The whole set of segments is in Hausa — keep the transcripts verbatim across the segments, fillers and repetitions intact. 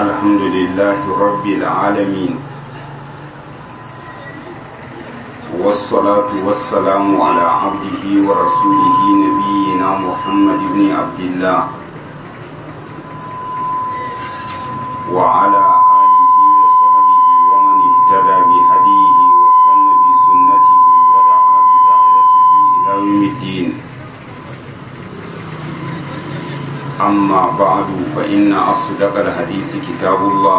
الحمد لله رب العالمين والصلاة والسلام على عبده ورسوله نبينا محمد بن عبد الله وعلى آله وصحبه ومن اهتدى بهديه واستنى بسنته ودعا بدعوته إلى يوم الدين. أما بعد فإن أصدق الحديث كتاب الله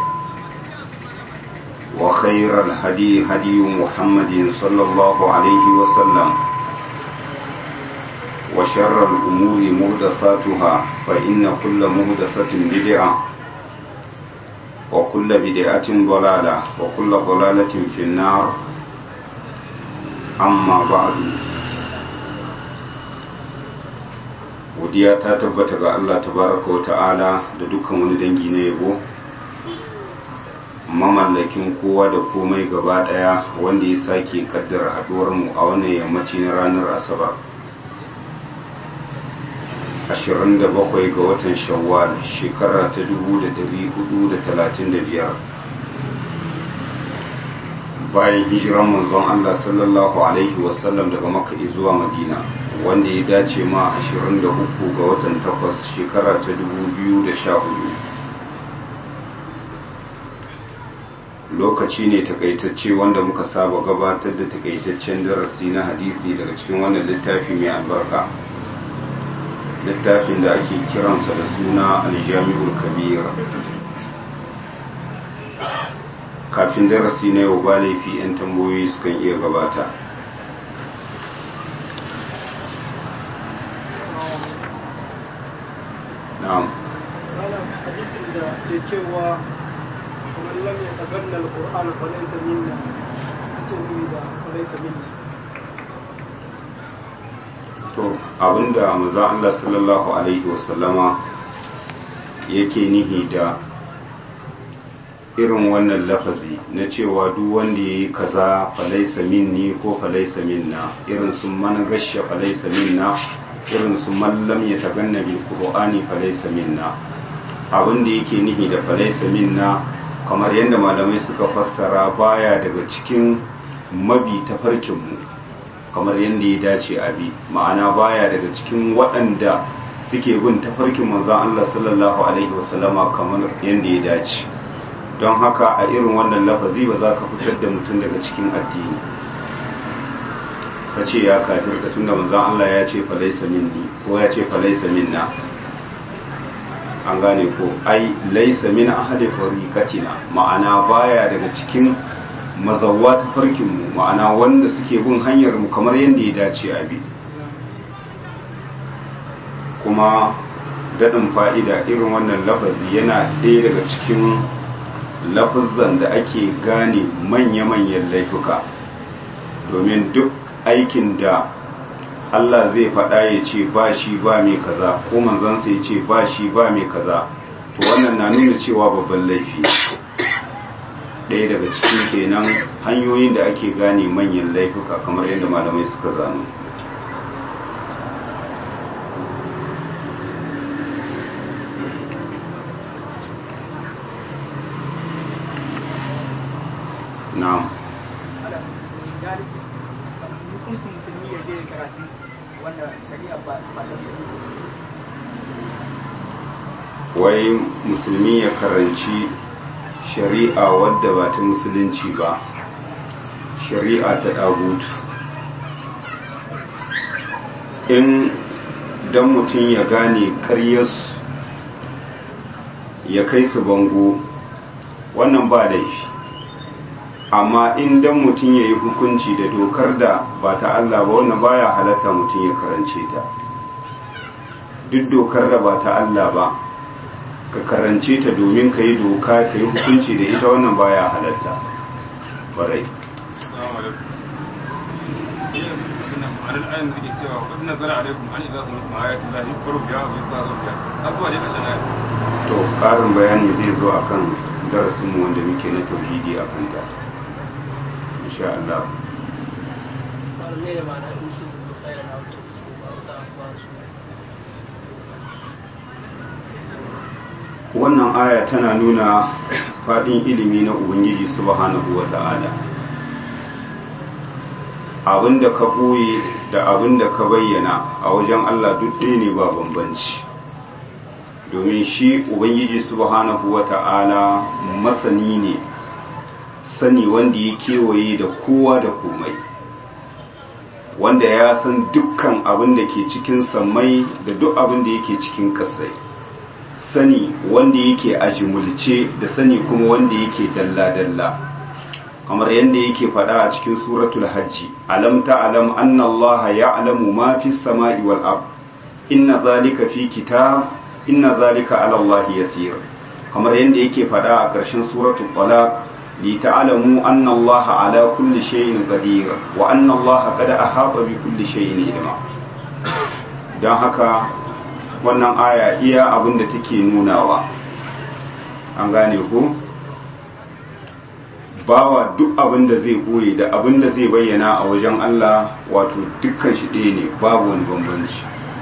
وخير الهدي هدي محمد صلى الله عليه وسلم وشر الأمور محدثاتها فإن كل محدثة بدعة وكل بدعة ضلالة وكل ضلالة في النار. أما بعد godiya ta tabbata ga Allah tabaraka wa ta'ala da dukkan wani dangi na yabo, mamallakin kowa da komai gaba daya, wanda ya sake kaddara haduwar mu a wannan yammaci na ranar asabar ashirin da bakwai ga watan shawwal shekara ta dubu da dari hudu da talatin da biyar bayan hijiran manzon Allah sallallahu alaihi wasallam daga Makka zuwa Madina, wanda ya dace ma ashirin da uku ga watan takwas shekara ta dubu biyu da sha hudu. Lokaci ne takaitacce wanda muka saba gabatar da takaitaccen darasi na hadisi daga cikin wannan littafi mai albarka, littafin da ake kiransa da suna aljami'ul kabir. Kafin darasi na yau ba laifi 'yan tambayoyi sukan iya gabata. na'am hadisin da ke cewa kamar lam ya taganna alquran fa laysa minna, ake nufi da fa laysa minna. to abinda manzo Allah sallallahu alaihi wasallama yake nihi da irin wannan lafazi na cewa duk wanda yayi kaza fa laysa minni ko fa laysa minna, irin sun man gasha fa laysa minna, irin su mallam ya taganna bil qur'ani falaysa minna. Abin da yake nihi da falaysa minna, kamar yadda malamai suka fassara, baya daga cikin mabi tafarkin mu kamar yadda ya dace a bi, ma'ana baya daga cikin waɗanda suke bin tafarkin manzon Allah sallallahu alaihi wasallama kamar yadda ya dace. Don haka a irin wannan lafazi ba za ka fitar da mutum daga cikin addini ka ce ya kafirta tunda manzon Allah ya ce falaisa minni ko ya ce falaisa minna. An gane ko, ai laisa min ahadi fariqatina, ma'ana baya daga cikin mazawwa ta farkin mu, ma'ana wanda suke bin hanyar mu kamar yadda ya dace a bi. Kuma dadin fa'ida, irin wannan lafazi yana ɗaya daga cikin lafazan da ake gane manya-manyan laifuka, domin duk aikin da Allah zai faɗa ya ce ba shi ba mai kaza, ko manzansa ya ce ba shi ba mai kaza, to wannan na nuna cewa babban laifi. Ɗaya daga cikin kenan hanyoyin da ake gane manyan laifuka kamar yadda malamai suka zano. na'am hukuncin musulmi ya je karatu wanda shari'a ba ta wai musulmi ya karanci shari'a wadda ba ta musulunci ba, shari'a ta dagutu. In dan mutum ya gane karyarsu ya kai su bango, wannan ba laifi. Amma in dan mutum ya yi hukunci da dokar da ba ta Allah ba, wannan baya halatta mutum ya karance ta. Duk dokar da ba ta Allah ba, ka karance ta domin ka yi doka ka yi hukunci da ita, wannan baya halatta. Barai. To, ƙarin bayani zai zo akan darasinmu wanda muke na tauhidi a kanta. insha Allah. wannan aya tana nuna faɗin ilimi na ubangiji subhanahu wata'ala. Abinda ka ɓoye da abinda ka bayyana a wajen Allah duk ɗaya ne ba bambanci, domin shi ubangiji subhanahu wata'ala masani ne, sani wanda ya kewaye da kowa da komai, wanda ya san dukkan abin da ke cikin sammai da duk abin da yake cikin ƙasai, sani wanda yake a jimulce da sani kuma wanda yake dalla-dalla, kamar yadda yake faɗa a cikin suratul hajji, alam ta'lam anna Allah ya'lamu ma fi samai wal ard inna zalika fi kitab inna zalika ala Allah yasir, kamar yadda yake faɗa a ƙarshen suratul talaq li ta'lamu anna Allah ala kulli shay'in qadir wa anna Allah qad ahata bi kulli shay'in ilma. Dan haka wannan aya iya abinda take nunawa, an gane ko bawa duk abinda zai boye da abinda zai bayyana a wajen Allah wato dukkan shi ɗaya ne, babu wani bambanci.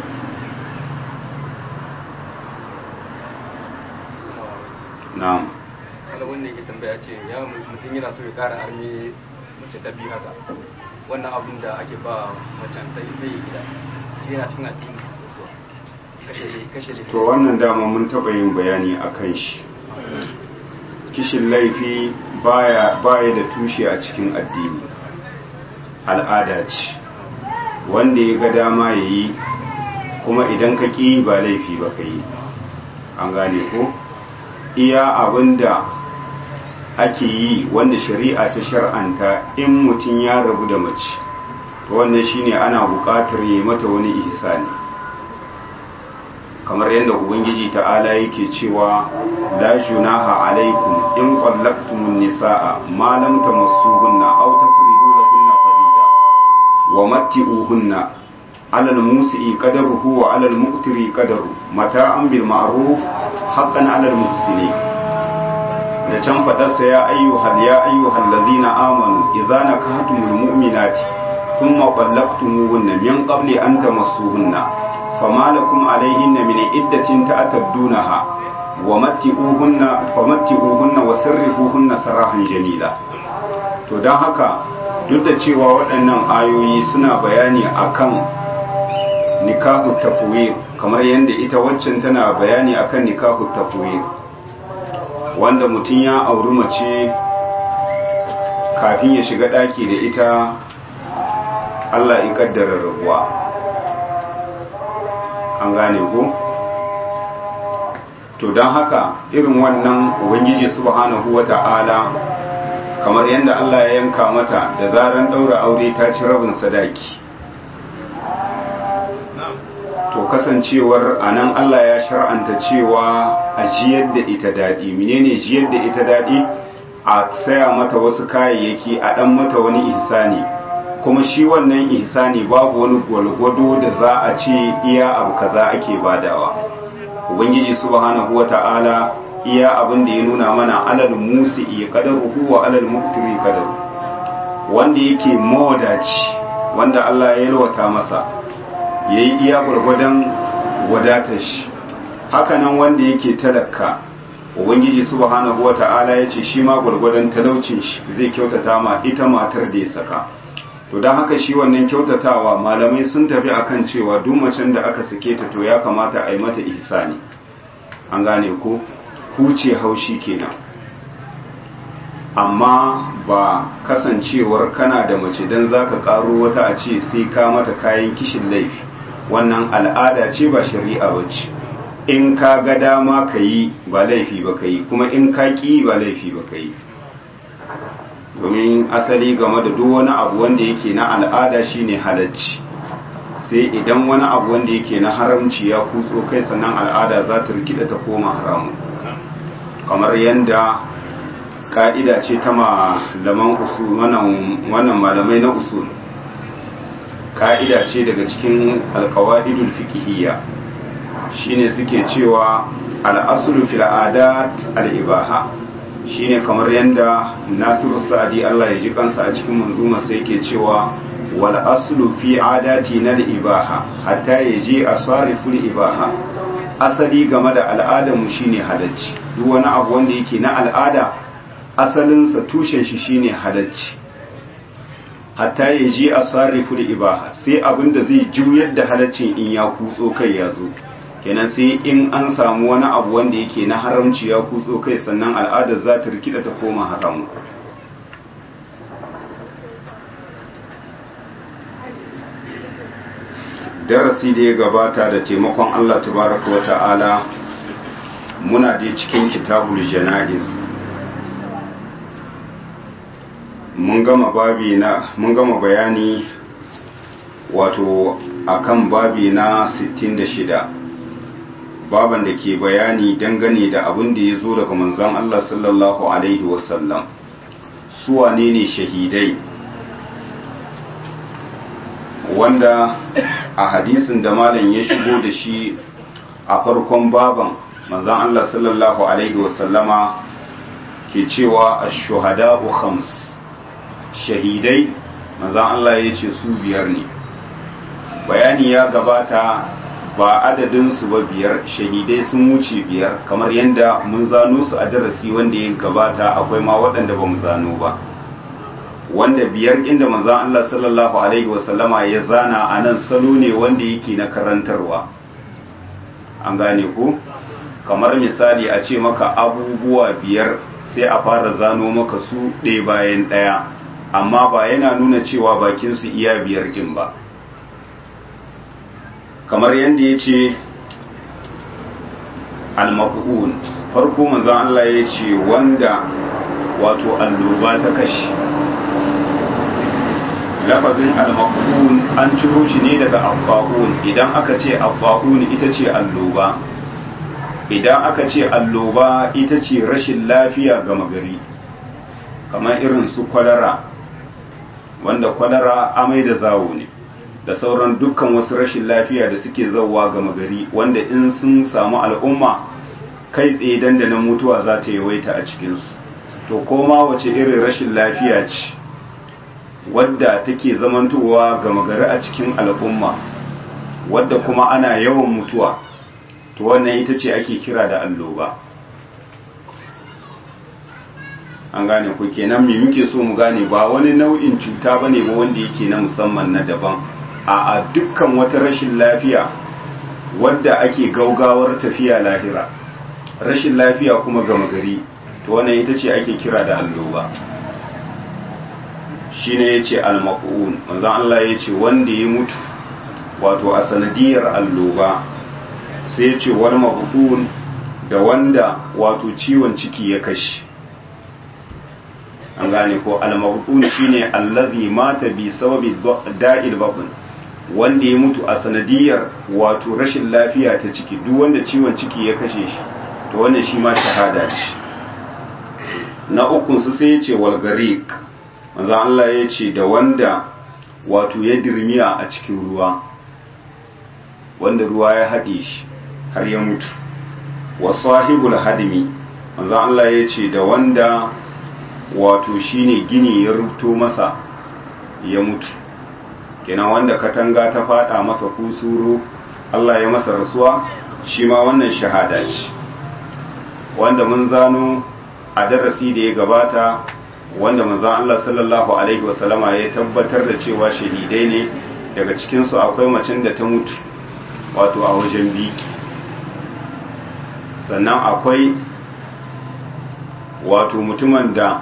na'am wanda wannan yake tambaya ce ya mutum yana so ya kara armi mace ta biyu haka, wannan abin da ake ba macen ta zai gida shi yana cikin addini kashe kashe to wannan dama mun taɓa yin bayani a kan shi. Kishin laifi baya baya da tushe a cikin addini, al'ada ce wanda ya ga dama ya yi, kuma idan ka ƙi ba laifi ba ka yi, an gane ko iya abinda ake yi wanda shari'a ta shar'anta in mutum ya rabu da mace, to wannan shine ana buƙatar yi mata wani ihsani, kamar yadda ubangiji ta'ala yake cewa la junaha alaikum in qallaqtumun nisaa ma lam tamassuhunna aw tafridu lahunna farida wa matti'uhunna 'ala al-musi'i qadaruhu wa 'ala al-muqtiri qadaru mata'an bil ma'ruf haqqan 'ala al-muhsinin. da can fadarsa ya ayyuhal ya ayyuhal ladhina amanu idza nakahtumul mu'minati thumma qallaqtumuhunna min qabli an tamassuhunna فما لكم عليهن من عدة تعتدونها ومتئوهن فمتئوهن وسرحوهن سراحا جميلا. to dan haka duk da cewa waɗannan ayoyi suna bayani akan nikahu tafwid kamar yadda ita waccan tana bayani akan nikahu tafwid, wanda mutum ya auri mace kafin ya shiga ɗaki da ita Allah ya kaddara rabuwa, an gane ko. To don haka irin wannan ubangiji subhanahu wata'ala kamar yadda Allah ya yanka mata da zaran daura aure ta ci rabin sadaki, to kasancewar anan Allah ya shar'anta cewa a jiyar da ita daɗi. Menene jiyar da ita daɗi? A saya mata wasu kayayyaki, a ɗan mata wani ihsani, kuma shi wannan ihsani babu wani gwalgwado da za a ce iya abu kaza ake badawa. Ubangiji subhanahu wata'ala iya abin da ya nuna mana alal musi'i qadaruhu wa alal muqtiri qadaru, wanda yake mawadaci wanda Allah ya yalwata masa yayi iya gwargwadon wadatar shi, hakanan wanda yake talaka Ubangiji subhanahu wata'ala ya ce shi ma gwargwadon talaucin shi zai kyautata ma ita matar da ya saka. To don haka shi wannan kyautatawa malamai sun tafi akan cewa duk macen da aka sake ta to ya kamata a yi mata ihsani, an gane ko huce haushi kenan, amma ba kasancewar kana da mace don zaka karo wata a ce sai ka mata kayan kishin laifi, wannan al'ada ce ba shari'a bace. In ka ga dama ka yi ba laifi ba ka yi, kuma in ka ƙi ba laifi ba ka yi, domin asali game da duk wani abu wanda yake na al'ada shine halacci, sai idan wani abu wanda yake na haramci ya kutso kai sannan al'ada za ta rikida ta koma haramu, kamar yadda ka'ida ce ta malaman usul, wannan malamai na usul, ka'ida ce daga cikin alqawaidul fiqhiyya, shine suke cewa al'aslu fil adat al-ibaha, shine kamar yanda Nasiru Sa'di Allah ya ji kansa a cikin manzuma sai yake cewa wal aslu fi adati na al-ibaha hatta yaji asarifu al-ibaha, asali game da al'adarmu shine halacci, duk wani abu wanda yake na al'ada asalinsa tushen shi shine halacci, hatta ya ji a sarriful ibaha, sai abin da zai juyar da halaccin in ya kutso kai ya zo, kenan sai in an samu wani abu wanda yake na haramci ya kutso kai sannan al'adar za ta rikida ta koma haramu. Darasi da ya gabata da taimakon Allah tabaraka wa ta'ala muna da cikin kitabul jana'iz, mun gama babi na mun gama bayani wato akan babi na sittin da shida, baban da ke bayani dangane da abin da ya zo daga manzon Allah sallallahu alaihi wasallam, su wane ne shahidai, wanda a hadisin da malam ya shigo da shi a farkon baban manzon Allah sallallahu alaihi wasallama ke cewa ash-shuhada'u khams, shahidai manzon Allah ya ce su biyar ne. Bayani ya gabata ba adadin su ba biyar, shahidai sun wuce biyar kamar yadda mun zano su a darasi wanda ya gabata, akwai ma waɗanda ba mu zano ba, wanda biyar inda manzon Allah sallallahu alaihi wasallama ya zana a nan salo ne wanda yake na karantarwa, an gane ku, kamar misali a ce maka abubuwa biyar sai a fara zano maka su ɗaya bayan ɗaya, amma ba yana nuna cewa bakin su iya biyar ɗin ba, kamar yadda ya ce al-maf'un, farko manzon Allah ya ce wanda wato alloba ta kashi. Lafazin al-maqbun an ciro shi ne daga abba'un, idan aka ce abba'un ita ce alloba, idan aka ce alloba ita ce rashin lafiya gama gari, kamar irin su kwalara, wanda kwalara amai da zawo ne da sauran dukkan wasu rashin lafiya da suke zauwa gama gari, wanda in sun samu al'umma kai tsaye dandanan mutuwa za ta yawaita a cikinsu. To koma wace irin rashin lafiya ce wadda take zamantowa gama gari a cikin al'umma, wadda kuma ana yawan mutuwa, to wannan ita ce ake kira da alloba. An gane ku, kenan me muke so mu gane, ba wani nau'in cuta bane ba wanda yake na musamman na daban, a a dukkan wata rashin lafiya wadda ake gaugawar tafiya lahira, rashin lafiya kuma gama gari, to wannan ita ce ake kira da alloba. Shi ne ya ce al-maq'un, manzon Allah ya ce wanda ya mutu wato a sanadiyar alloba, sai ya ce wal mabtun, da wanda wato ciwon ciki ya kashi. An gane ko al-mabtun shine allazi mata bi sababi da'il batn, wanda ya mutu a sanadiyar wato rashin lafiya ta ciki, duk wanda ciwon ciki ya kashe shi to wannan shi ma shahada ce. Na ukun su sai ya ce wal gariq, manzon Allah ya ce da wanda wato ya dirmiya a cikin ruwa, wanda ruwa ya haɗe shi har ya mutu. Wa sahibul hadmi, manzon Allah ya ce da wanda wato shine gini ya rubuto masa ya mutu, kenan wanda katanga ta fada masa kusuru Allah ya masa rasuwa, shi ma wannan shahada ce, wanda mun zano a darasi da ya gabata, wanda manzon Allah sallallahu alaihi wasallama ya tabbatar da cewa shahidai ne. Daga cikinsu akwai macen da ta mutu wato a wajen biki, sannan akwai wato mutumin da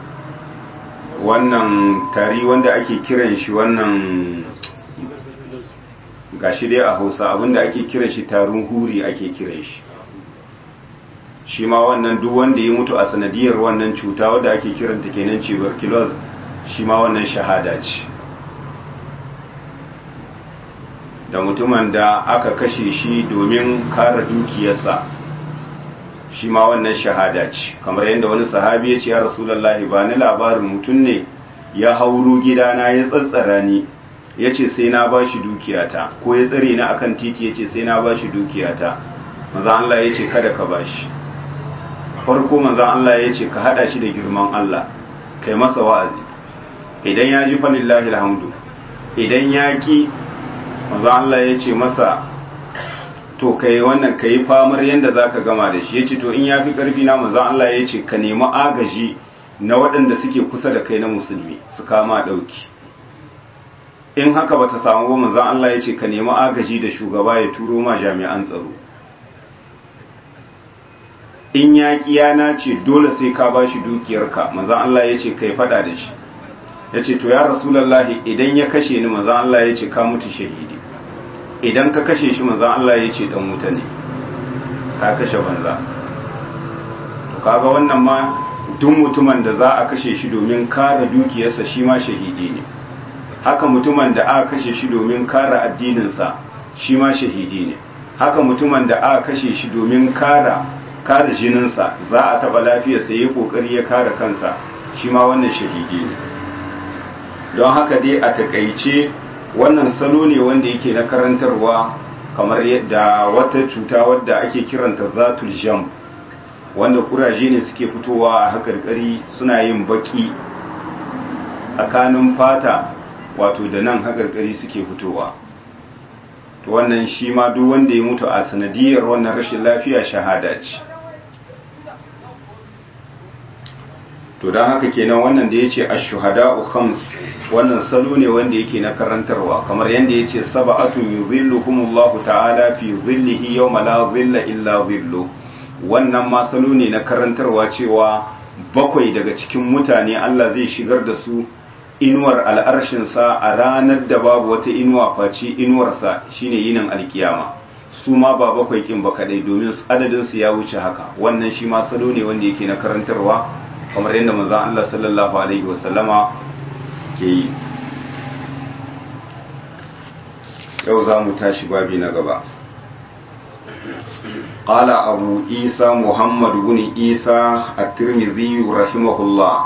wannan tari wanda ake kiran shi wannan gashi dai a Hausa abinda ake kiran shi tarin huri ake kiran shi, shi ma wannan duk wanda ya mutu a sanadiyar wannan cuta wadda ake kiranta kenan tuberculosis, shi ma wannan shahada ce. Da mutumin da aka kashe shi domin kare dukiyarsa, shi ma wannan shahada ce, kamar yadda wani sahabi ya ce ya rasulullahi ba ni labarin mutum ne ya hauro gidana ya tsatsara ni, ya ce sai na ba shi dukiyata, ko ya tsare ni akan titi ya ce sai na ba shi dukiyata. Manzon Allah ya ce kada ka ba shi. Farko manzon Allah ya ce ka hada shi da girman Allah, kai masa wa'azi, idan ya ji falillahi alhamdu, idan ya ki manzon Allah ya ce masa to kai wannan kai famar yanda zaka gama da shi yace to in yafi karfi na manzon Allah yace ka nemi agaji na waɗanda suke kusa da kai na musulmi su kama dauki in haka bata samu ba manzon Allah yace ka nemi agaji da shugaba ya turo ma jami'an tsaro in yaƙi yana ce dole sai ka bashi dukiyarka manzon Allah yace kai fada da shi yace to ya rasulullahi idan ya kashe ni manzon Allah yace ka mutu shahidi idan ka kashe shi manzon Allah yace dan wuta ne ka kashe banza to kaga wannan ma duk mutumin da za a kashe shi domin kare dukiyarsa shi ma shahidi ne haka mutumin da aka kashe shi domin kare addininsa shi ma shahidi ne haka mutumin da aka kashe shi domin kare kare jininsa za a taba lafiyarsa yayi kokari ya kare kansa shi ma wannan shahidi ne don haka dai a takaice wannan salo ne wanda yake na karantarwa kamar yadda wata cuta wadda ake kiranta zatul jam wanda kuraje ne suke fitowa a hakarkari suna yin baki tsakanin fata wato da nan hakarkari suke fitowa to wannan shi ma duk wanda ya mutu a sanadiyar wannan rashin lafiya shahada ce to don haka kenan wannan da ya ce ashuhada'u khams wannan salo ne wanda yake na karantarwa kamar yadda ya ce saba'atun yuzilluhumullahu ta'ala fi zillihi yawma la zilla illa zillu wannan ma salo ne na karantarwa cewa bakwai daga cikin mutane Allah zai shigar da su inuwar al'arshinsa a ranar da babu wata inuwa face inuwarsa shine yinin alkiyama su ma ba bakwai kin ba kadai domin adadinsu ya wuce haka wannan shi ma salo ne wanda yake na karantarwa kamar yadda manzon Allah sallallahu alaihi wasallama ke yi yau za mu tashi babi na gaba قال أبو عيسى محمد بن عيسى الترمذي رحمه الله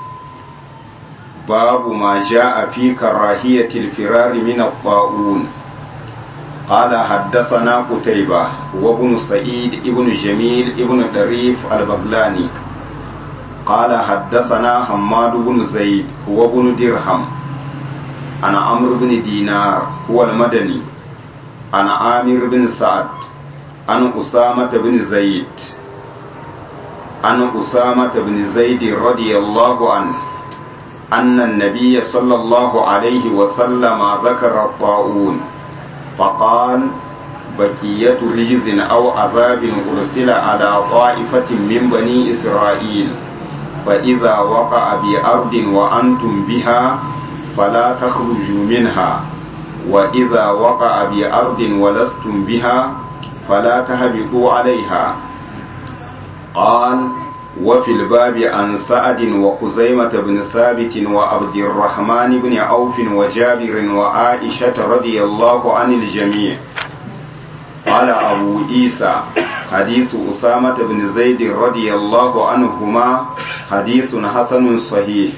باب ما جاء في كراهية الفرار من الطاعون قال حدثنا قتيبة وابن سعيد ابن جميل ابن طريف البغلاني قال حدثنا حماد بن زيد هو ابن درهم عن عمرو بن دينار هو المدني عن عامر بن سعد عن أسامة بن زيد عن أسامة بن زيد رضي الله عنه أن النبي صلى الله عليه وسلم ذكر الطاعون فقال بقية رجز أو عذاب أرسل على طائفة من بني إسرائيل فإذا وقع بأرض وأنتم بها فلا تخرجوا منها وإذا وقع بأرض ولستم بها فلا تهبطوا عليها قال وفي الباب عن سعد وخزيمة بن ثابت وعبد الرحمن بن عوف وجابر وعائشة رضي الله عن الجميع قال أبو عيسى حديث أسامة بن زيد رضي الله عنهما حديث حسن صحيح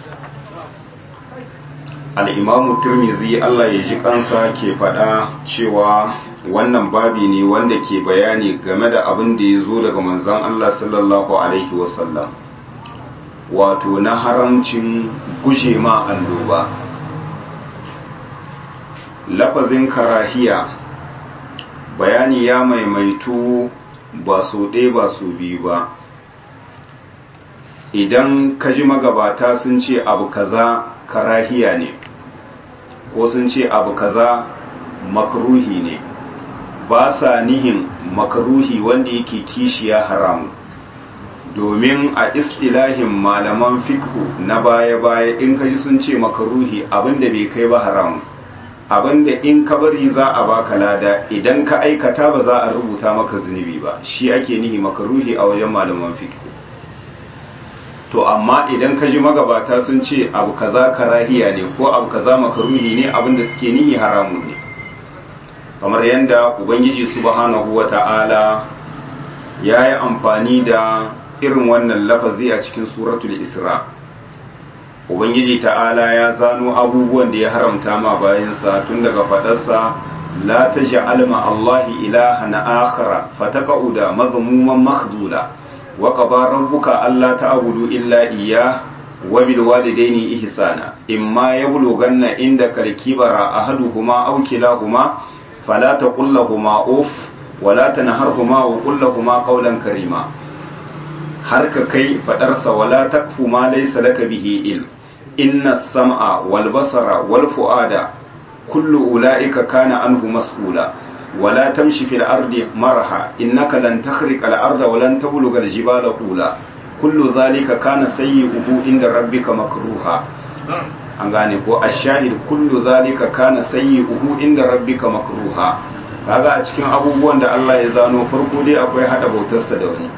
الإمام الترمذي الله يجيك أنسى كيف أدا شوى wannan babi ne wanda ke bayani game da abin da ya zo daga manzon Allah sallallahu alaihi wasallam wato na haramcin guje ma annoba lafazin karahiya bayani ya maimaitu ba so ɗaya ba so biyu ba idan ka ji magabata sun ce abu kaza karahiya ne ko sun ce abu kaza makruhi ne ba sa nihin makaruhi wanda yake kishiya haramu domin a istilahin malaman fikhu na baya-baya in kaji sun ce makaruhi abinda bai kai ba haramu abinda in ka bari za a baka lada idan ka aikata ba za a rubuta maka zunubi ba shi ake nihi makaruhi a wajen malaman fikhu to amma idan ka ji magabata sun ce abu kaza karahiya ne ko abu kaza makaruhi ne abinda suke nihi haramu ne kamar yadda ubangiji subhanahu wata'ala ya yi amfani da irin wannan lafazi a cikin suratul isra ubangiji ta'ala ya zano abubuwan da ya haramta ma bayansa tun daga fadarsa la taj'al ma allahi ilahan akhara fataqauda madhmuman makhdula wa qada rabbuka alla ta'budu illa iyyah wa bil walidayni ihsana imma yablughanna indaka al-kibara ahaduhuma aw kilahuma فلا تقل لهما أف wala tanharhuma wa qul lahumu qawlan karima har ka kai fadarsa wala takfu ma laysa laka bihi ilm inna as-sam'a wal basara wal fu'ada kullu ulaika kana anhu mas'ula wala tamshi fil ardi marha innaka lan takhriqa al arda wa lan tablugha al jibala tula kullu zalika kana sayyi'uhu inda rabbika makruha an gane ko ash-shahid kullu zalika kana sayyi'uhu inda rabbika makruha kaga a cikin abubuwan da Allah ya zano farko dai akwai hada bautarsa da wani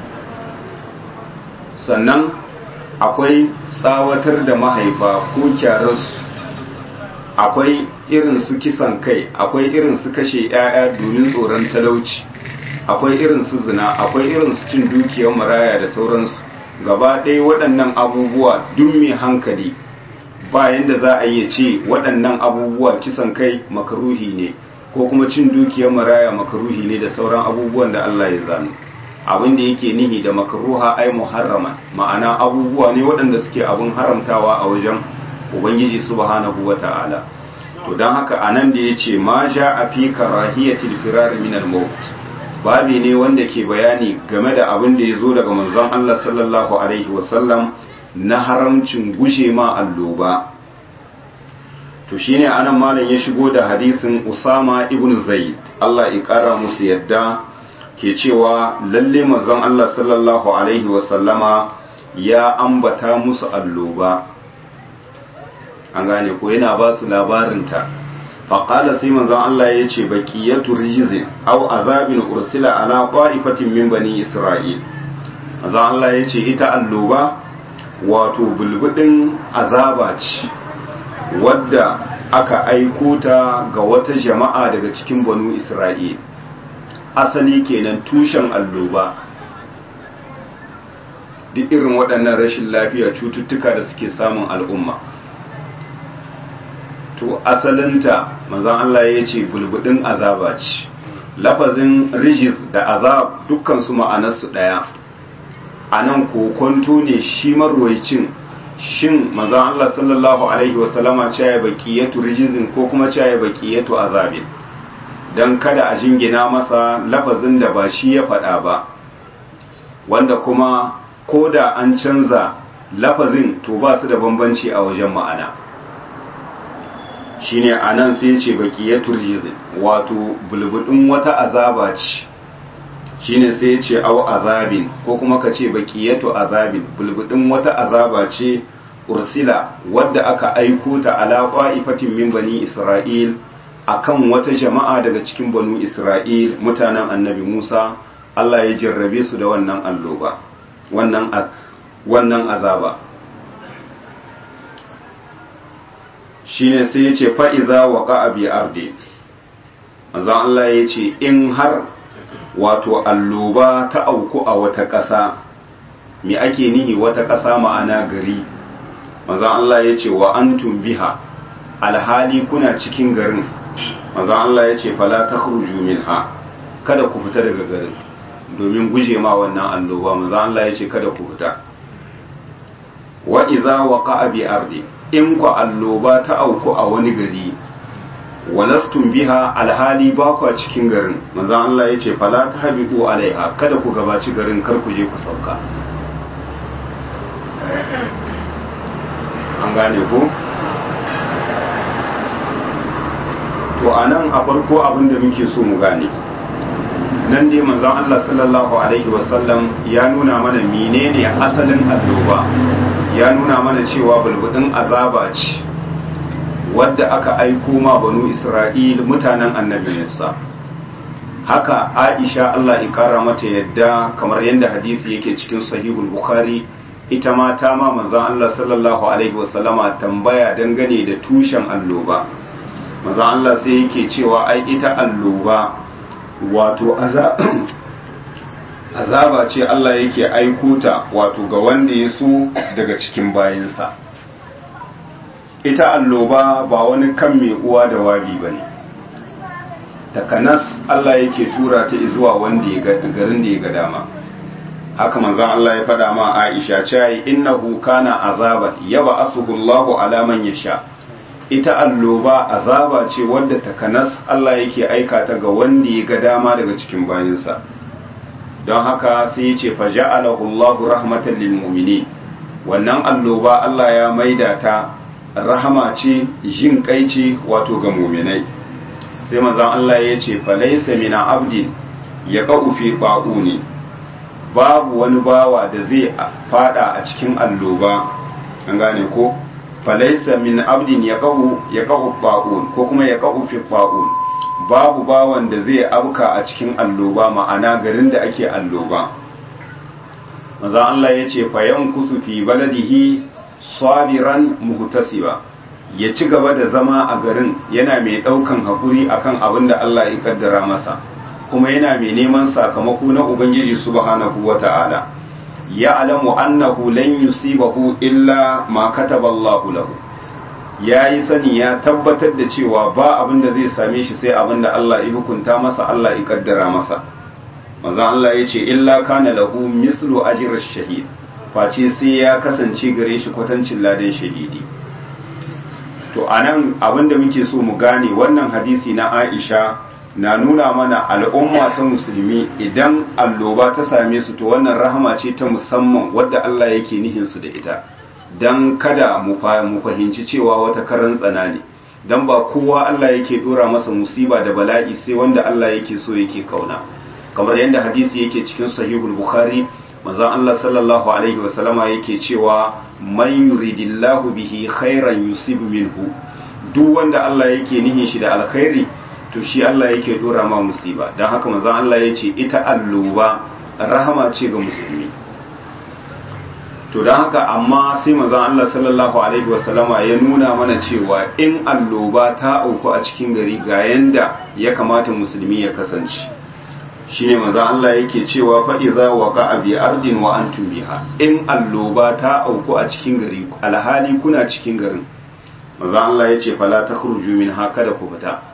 sannan akwai tsawatar da mahaifa ko kyararsu akwai irin su kisan kai akwai irin su kashe 'ya'ya domin tsoron talauci akwai irin su zina akwai irin su cin dukiyar maraya da sauransu gaba ɗaya waɗannan abubuwa duk mai hankali bayan da za a yi ce waɗannan abubuwa kisan kai makaruhi ne ko kuma cin dukiyar maraya makaruhi ne da sauran abubuwan da Allah ya zano abin da yake nihi da makaruha ai muharraman ma'ana abubuwa ne waɗanda suke abin haramtawa a wajen ubangiji subhanahu wata'ala to don haka anan da yace ma ja a fi karahiyatil firar min al maut babi ne wanda ke bayani game da abin da yazo daga manzon Allah sallallahu alaihi wasallam na haramcin gushe ma alloba to shine anan malam ya shigo da hadisin Usama ibn Zaid Allah ya kara musu yadda ke cewa lalle manzon Allah sallallahu alaihi wasallama ya ambata musu alloba an gane ko yana ba su labarinta faƙala sai manzon Allah ya ce baƙiyatu rijizin au azabin ursila ala qa'ifatin min bani isra'il manzon Allah ya ce ita alloba wato bulbudin azaba ce wadda aka aiko ta ga wata jama'a daga cikin banu isra'il asali kenan tushen alloba duk irin waɗannan rashin lafiya cututtuka da suke samun al'umma to asalinta manzon Allah ya ce bulbudin azaba ce lafazin rijis da azab dukkan su ma'anarsu ɗaya a nan kokonto ne shi marwaicin shin manzon Allah sallallahu alaihi wasallama ce ya baqiyatu rijizin ko kuma ce ya baqiyatu azabin dan kada a jingina masa lafazin da ba shi ya faɗa ba wanda kuma ko da an canza lafazin to ba su da bambanci a wajen ma'ana shine anan sai ce baqiyatul rizq wato bulbudin wata azaba ce shine sai ce aw azabin ko kuma ka ce baqiyatu azabin bulbudin wata azaba ce ursila wadda aka aiko ta ala qa'ifatin min bani isra'il akan wata jama'a daga cikin banu isra'il mutanen annabi Musa Allah ya jarrabe su da wannan alloba wannan wannan azaba shine sai ya ce fa'iza wa ƙa'abi arde manzan Allah ya ce in har wato alloba ta auku a wata ƙasa me ake nihi wata ƙasa ma'ana gari manzan Allah ya ce wa an biha alhali kuna cikin garin manzan Allah ya ce fala ta minha kada ku fita daga garin domin guje ma wannan alloba manzan Allah ya ce kada ku fita wa iza wa ƙa'abi arde in ku alloba ta auku a wani gari walastun biha alhali ba ku a cikin garin manzon Allah ya ce fala tahbitu alaiha kada ku gabaci garin kar ku je ku sauka an gane ku to anan a farko abin da muke so mu gane nan dai manzon Allah sallallahu alaihi wasallam ya nuna mana menene asalin alloba ya nuna mana cewa bulbudin azaba ce wadda aka aiko ma banu Isra'il mutanen annabi Musa haka Aisha Allah ya kara mata yadda kamar yadda hadisi yake cikin sahihul Bukhari ita ma ta ma manzon Allah sallallahu alaihi wasallama tambaya dangane da tushen alloba manzon Allah sai yake cewa ai ita alloba wato azaba ce Allah yake aiko ta wato ga wanda ya so daga cikin bayinsa ita alloba ba wani kan mai uwa da wabi ba ne takanas Allah yake tura ta zuwa wanda ya garin da ya ga dama haka manzon Allah ya faɗa ma Aisha cewa innahu kana azaban yaba asuhu Allahu ala man yasha ita alloba azaba ce wadda takanas Allah yake aika ta ga wanda ya ga dama daga cikin bayinsa don haka sai ya ce faja'alahu Allahu rahmatan lil mu'minin wannan alloba Allah ya maida ta rahama ce jin kai ce wato ga mu'minai sai manzon Allah ya ce falaysa min abdin yaqau fi ba'uni babu wani bawa da zai fada a cikin alloba an gane ko falaisa min abdin yaqau yaqau ba'un ko kuma yaqau fi ba'un babu bawan da zai abka a cikin alloba ma'ana garin da ake alloba manzo Allah yace fa yankusu fi baladihi sabiran muhtasiba ya ci gaba da zama a garin yana mai daukan hakuri akan abin da Allah ya kaddara masa kuma yana mai neman sakamako na ubangiji subhanahu wata'ala ya alamu annahu lan yusibahu illa ma kataba Allah lahu yayi sani ya tabbatar da cewa ba abin da zai same shi sai abin da Allah ya hukunta masa Allah ya kaddara masa manzo Allah yace illa kana lahu mislu ajri ash-shahid face sai ya kasance gare shi kwatancin ladan shahidi to anan abin da muke so mu gane wannan hadisi na Aisha na nuna mana al'umma ta musulmi idan alloba ta same su to wannan rahama ce ta musamman wadda Allah yake nihin su da ita dan kada mu fahimci cewa wata karan tsana ne dan ba kowa Allah yake dora masa musiba da bala'i sai wanda Allah yake so yake kauna kamar yadda hadisi yake cikin sahihul bukhari manzon Allah sallallahu alaihi wasallama yake cewa man yuridillahu bihi khairan yusib minhu duk wanda Allah yake nihin shi da alkhairi to shi Allah yake dora ma musiba don haka manzon Allah ya ce ita alloba rahama ce ga musulmi to don haka amma sai manzon Allah sallallahu alaihi wasallama ya nuna mana cewa in alloba ta auku a cikin gari ga yanda ya kamata musulmi ya kasance shine manzon Allah yake cewa fa idza waqa'a bi ardin wa antum biha in alloba ta auku a cikin gari alhali kuna cikin garin manzon Allah ya ce fala takhruju minha kada ku fita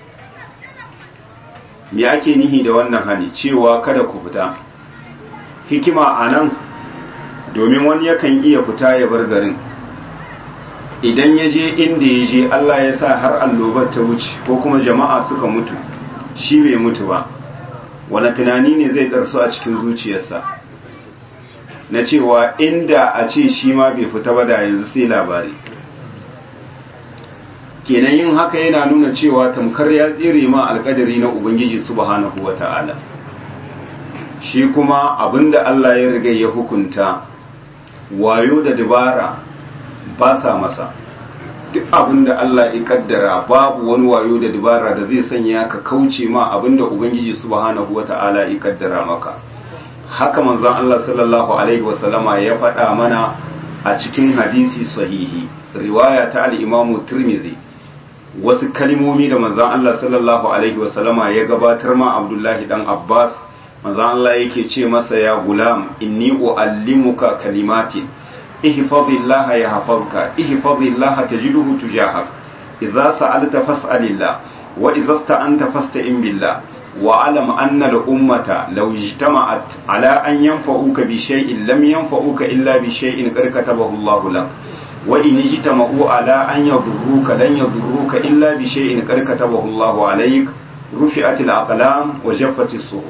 me ake nihi da wannan hani cewa kada ku fita hikima a nan domin wani yakan iya fita ya bar garin idan ya je inda ya je Allah ya sa har allobar ta wuce ko kuma jama'a suka mutu shi bai mutu ba wani tunani ne zai ɗarsu a cikin zuciyarsa na cewa inda a ce shi ma bai fita ba da yanzu sai labari kenan yin haka yana nuna cewa tamkar ya tsere ma alkadari na ubangiji subhanahu wata'ala shi kuma abinda Allah ya riga ya hukunta wayo da dabara ba sa masa duk abinda Allah ya kaddara babu wani wayo da dabara da zai sanya ka kauce ma abinda ubangiji subhanahu wata'ala ya kaddara maka haka manzon Allah sallallahu alaihi wasallama ya faɗa mana a cikin hadisi sahihi riwaya ta al-Imam Tirmidhi wasu kalimomi da manzan Allah sallallahu Alaihi wasallama ya gabatar ma Abdullahi dan Abbas manzan Allah yake ce masa ya gulam inni uallimuka kalimati ihfazillaha yahfazka ihfazillaha tajiduhu tujahak idza sa'alta fas'alillah wa idza sta'anta fasta'in billah wa alam anna al-ummata law ijtama'at ala an yanfa'uka bi shay'in lam yanfa'uka illa bi shay'in qad katabahu Allahu lak وإن اجتمعوا على أن يضروك لن يضروك إلا بشيء قد كتبه الله عليك رفعت الأقلام وجفت الصحف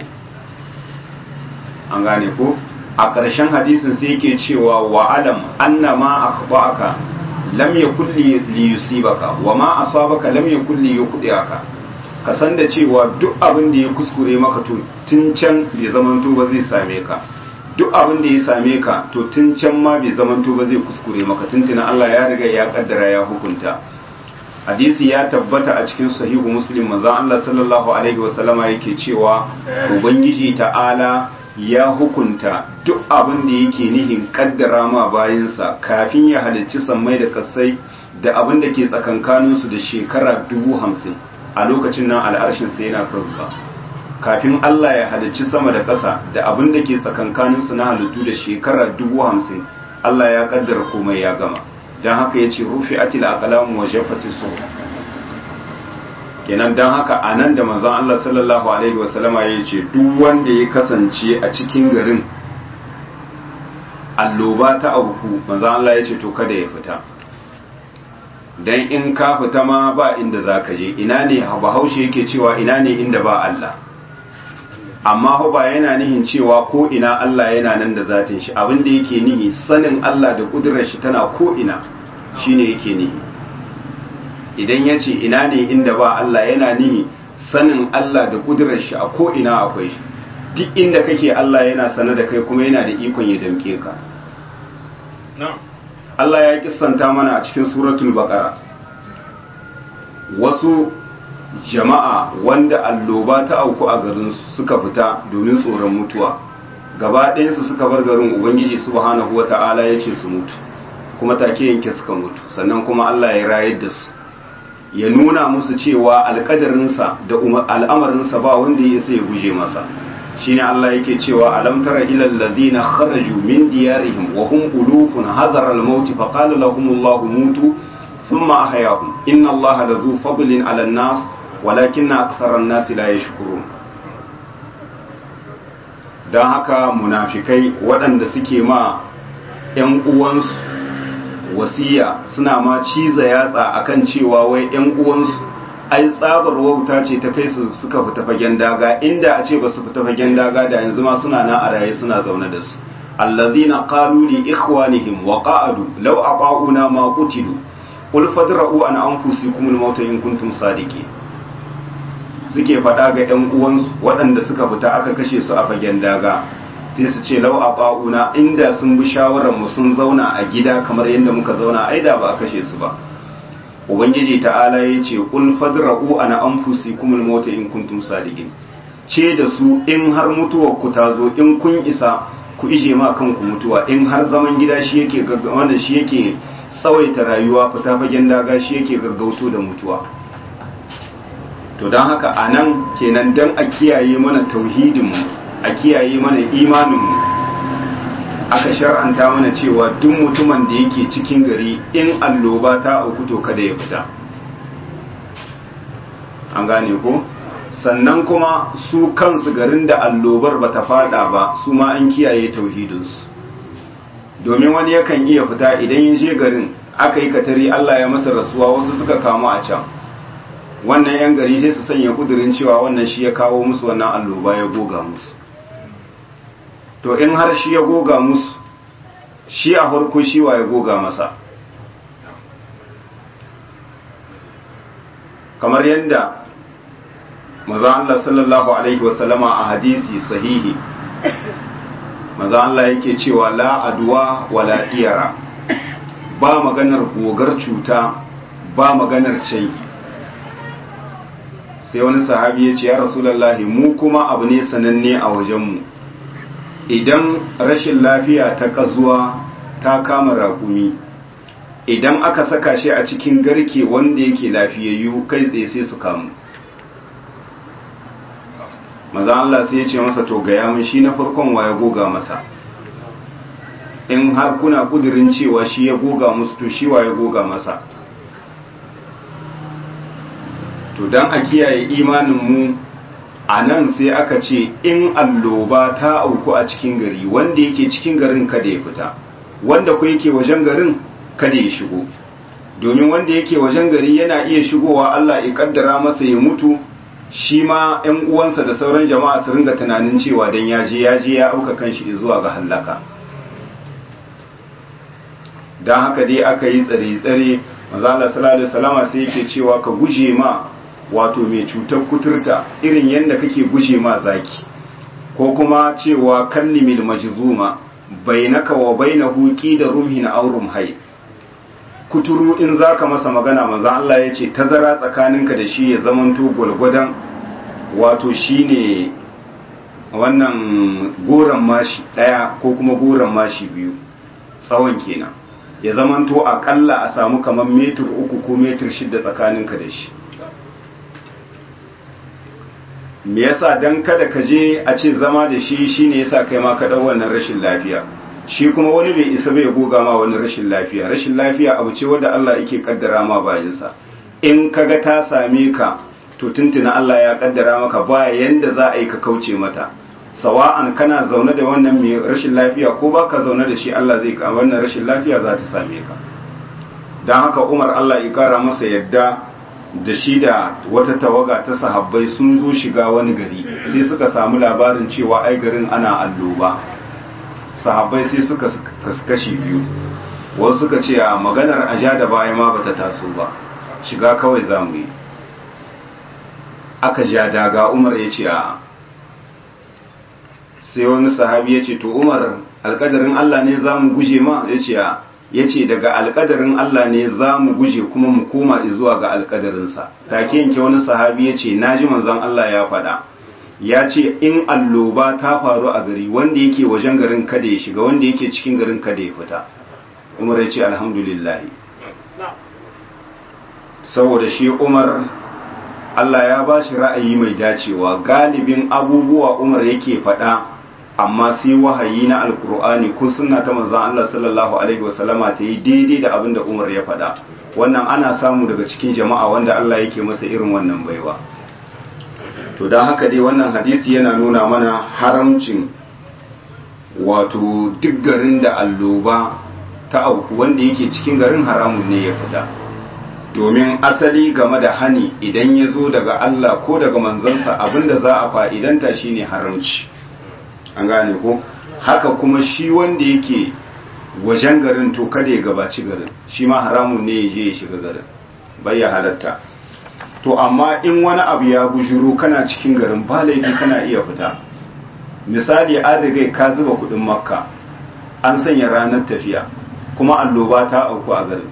an gane ko a ƙarshen hadisin sai yake cewa wa alam anna ma akhba'aka lam yakul li yusibaka wa ma asabaka lam yakul li yukhdiaka ka san da cewa duk abin da ya kuskure maka to tun can bai zamanto ba zai same ka duk abin da ya same ka to tun can ma bai zamanto ba zai kuskure maka tuntuna Allah ya riga ya kaddara ya hukunta hadisi ya tabbata a cikin sahihu muslim manzo Allah sallallahu alaihi wasallama yake cewa ubangiji ta'ala ya hukunta duk abin da yake nihin kaddara ma bayinsa kafin ya halicci sammai da kasai da abin da ke tsakankaninsu da shekara dubu hamsin a lokacin nan al'arshin sai yana karuwa kafin Allah ya halicci sama da ƙasa da abin da ke tsakankaninsu na halittu da shekara dubu hamsin Allah ya kaddara komai ya gama don haka ya ce rufi atil aqlamu wa jaffati su kenan don haka a nan da manzon Allah sallallahu alaihi wasallama ya ce duk wanda ya kasance a cikin garin alloba ta auku manzon Allah ya ce to kada ya fita dan in ka fita ma ba inda za ka je, ina ne bahaushe yake cewa ina ne inda ba Allah, amma ba yana nihin cewa ko ina Allah yana nan da zatin shi, abin da yake nihi sanin Allah da kudurar shi tana ko ina shine yake nihi. Idan ya ce ina ne inda ba Allah yana nihi sanin Allah da kudurar shi a ko ina akwai shi, duk inda kake Allah yana sane da kai kuma yana da ikon ya damke ka. Allah ya kissanta mana a cikin suratul baqara wasu jama'a wanda alloba ta auku a garin suka fita domin tsoron mutuwa, gaba ɗayansu suka bar garin, ubangiji subhanahu wata'ala ya ce su mutu kuma take yanke suka mutu, sannan kuma Allah ya rayar da su, ya nuna musu cewa alƙadarinsa da al'amarinsa ba wanda ya sai ya guje masa. shine Allah yake cewa alam tara ilal ladina kharaju min diyarihim wa hum ulufun hadara al-maut fa qala lahum Allah mutu thumma ahyahum inna Allah ladhu fadlin 'ala an-nas walakinna akthara an-nas la yashkurun. dan haka munafikai waɗanda suke ma ƴan uwansu wasiya suna ma ciza yatsa akan cewa wai ƴan uwansu ai tsabar wauta ce ta kai su suka fita fagen daga, inda a ce ba su fita fagen daga da yanzu ma suna nan a raye suna zaune da su. allazina qalu li ikhwanihim wa qa'adu law aqauna ma qutilu qul fadra'u an anfusikum al-maut in kuntum sadiqin. suke fada ga ɗan uwansu waɗanda suka fita aka kashe su a fagen daga, sai su ce law aqauna inda sun bi shawarar mu sun zauna a gida kamar yadda muka zauna ai da ba a kashe su ba. ubangiji ta'ala ya ce kul fadra'u ana anfusikum al-maut in kuntum sadiqin, ce da su in har mutuwar ku ta zo, in kun isa ku ije ma kanku mutuwa, in har zaman gida shi yake wanda shi yake tsawaita rayuwa, fita fagen daga shi yake gaggauto da mutuwa. to don haka anan kenan dan a kiyaye mana tauhidin mu, a kiyaye mana imanin mu, aka shar'anta mana cewa duk mutumin da yake cikin gari in alloba ta auku to kada ya fita. an gane ko? sannan kuma su kansu garin da allobar bata fada ba su ma an kiyaye tauhidinsu, domin wani yakan iya fita idan ya je garin aka yi katari Allah ya masa rasuwa wasu suka kamu a can, wannan yan gari sai su sanya kudirin cewa wannan shi ya kawo musu wannan alloba ya goga musu. to in har shi ya goga musu, shi a farko shi wa ya goga masa, kamar yadda maza Allah sallallahu alaihi wasallama a hadisi sahihi maza Allah yake cewa la aduwa wala iyara, ba maganar gogar cuta ba maganar shayi. sai wani sahabi ya ce ya rasulullahi mu kuma abu ne sananne a wajenmu, idan rashin lafiya ta kazuwa ta kama raƙumi, idan aka saka shi a cikin garke wanda yake lafiyayyu kai tsaye sai su kamu. maza Allah sai ya ce masa to gaya mun shi na farkon wa ya goga masa, in har kuna kudirin cewa shi ya goga musu to shi wa ya goga masa. to dan a kiyaye imanin mu a nan sai aka ce in alloba ta auku a cikin gari, wanda yake cikin garin kada ya fita, wanda ku yake wajen garin kada ya shigo, domin wanda yake wajen gari yana iya shigowa Allah ya kaddara masa ya mutu, shi ma ƴan uwansa da sauran jama'a su ringa tunanin cewa dan ya je ya je ya auka kanshi zuwa ga halaka. dan haka dai aka yi tsare-tsare. manzo Allah sallallahu alaihi wasallam sai yake cewa ka guje ma wato mai cutar kuturta irin yadda kake guje ma zaki, ko kuma cewa kallimil majzuma bainaka wa bainahu qida rumhin aw rumhay. kuturu in zaka masa magana manzo Allah yace tazara tsakaninka da shi ya zamanto gulgudan wato shine wannan goran mashi daya ko kuma goran mashi biyu tsawon kenan, ya zamanto akalla a samu kamar metir uku ko metir shida tsakaninka da shi. me yasa dan kada ka je a ce zama da shi shine yasa kai ma ka dau wannan rashin lafiya, shi kuma wani bai isa bai goga ma wani rashin lafiya. rashin lafiya abu ce wanda Allah yake kaddara ma bayinsa, in kaga ta same ka to tuntuna Allah ya kaddara maka ba yanda za a yi ka kauce mata, sawa'an kana zaune da wannan mai rashin lafiya ko baka zaune da shi Allah zai ka wannan rashin lafiya za ta same ka. don haka Umar Allah ya kara masa yadda da shi da wata tawaga ta sahabbai sun zo shiga wani gari sai suka samu labarin cewa ai garin ana alloba. Sahabbai sai suka kashi biyu, wasu suka ce a maganar aja da baya ma bata taso ba, shiga kawai za mu yi. Aka ja daga, Umar ya ce a, sai wani sahabi ya ce to Umar alkadarin Allah ne za mu guje ma? Ya ce a, ya ce daga alkadarin Allah ne za mu guje kuma mu koma zuwa ga alkadarinsa. Take yanke wani sahabi ya ce na ji manzon Allah ya faɗa, ya ce in alloba ta faru a gari wanda yake wajen garin kada ya shiga, wanda yake cikin garin kada ya fita. Umar ya ce alhamdulillah. Saboda shi Umar Allah ya ba shi ra'ayi mai dacewa, galibin abubuwa Umar yake faɗa amma sai wahayi na alkur'ani ko sunna ta manzon Allah sallallahu alaihi wasallama ta yi daidai da abin da Umar ya faɗa. Wannan ana samu daga cikin jama'a wanda Allah yake masa irin wannan baiwa. To don haka dai wannan hadisi yana nuna mana haramcin wato duk garin da alloba ta auku wanda yake cikin garin haramun ne ya fita. Domin asali game da hani idan ya zo daga Allah ko daga manzansa abinda za a fa'idanta shine haramci. An gane ko? Haka kuma shi wanda yake wajen garin to kada ya gabaci garin, shi ma haramun ne ya je ya shiga garin, bai ya halatta. To amma in wani abu ya bujuro kana cikin garin ba laifi kana iya fita. Misali an riga ka zuba kudin Makka, an sanya ranar tafiya, kuma alloba ta auku a garin.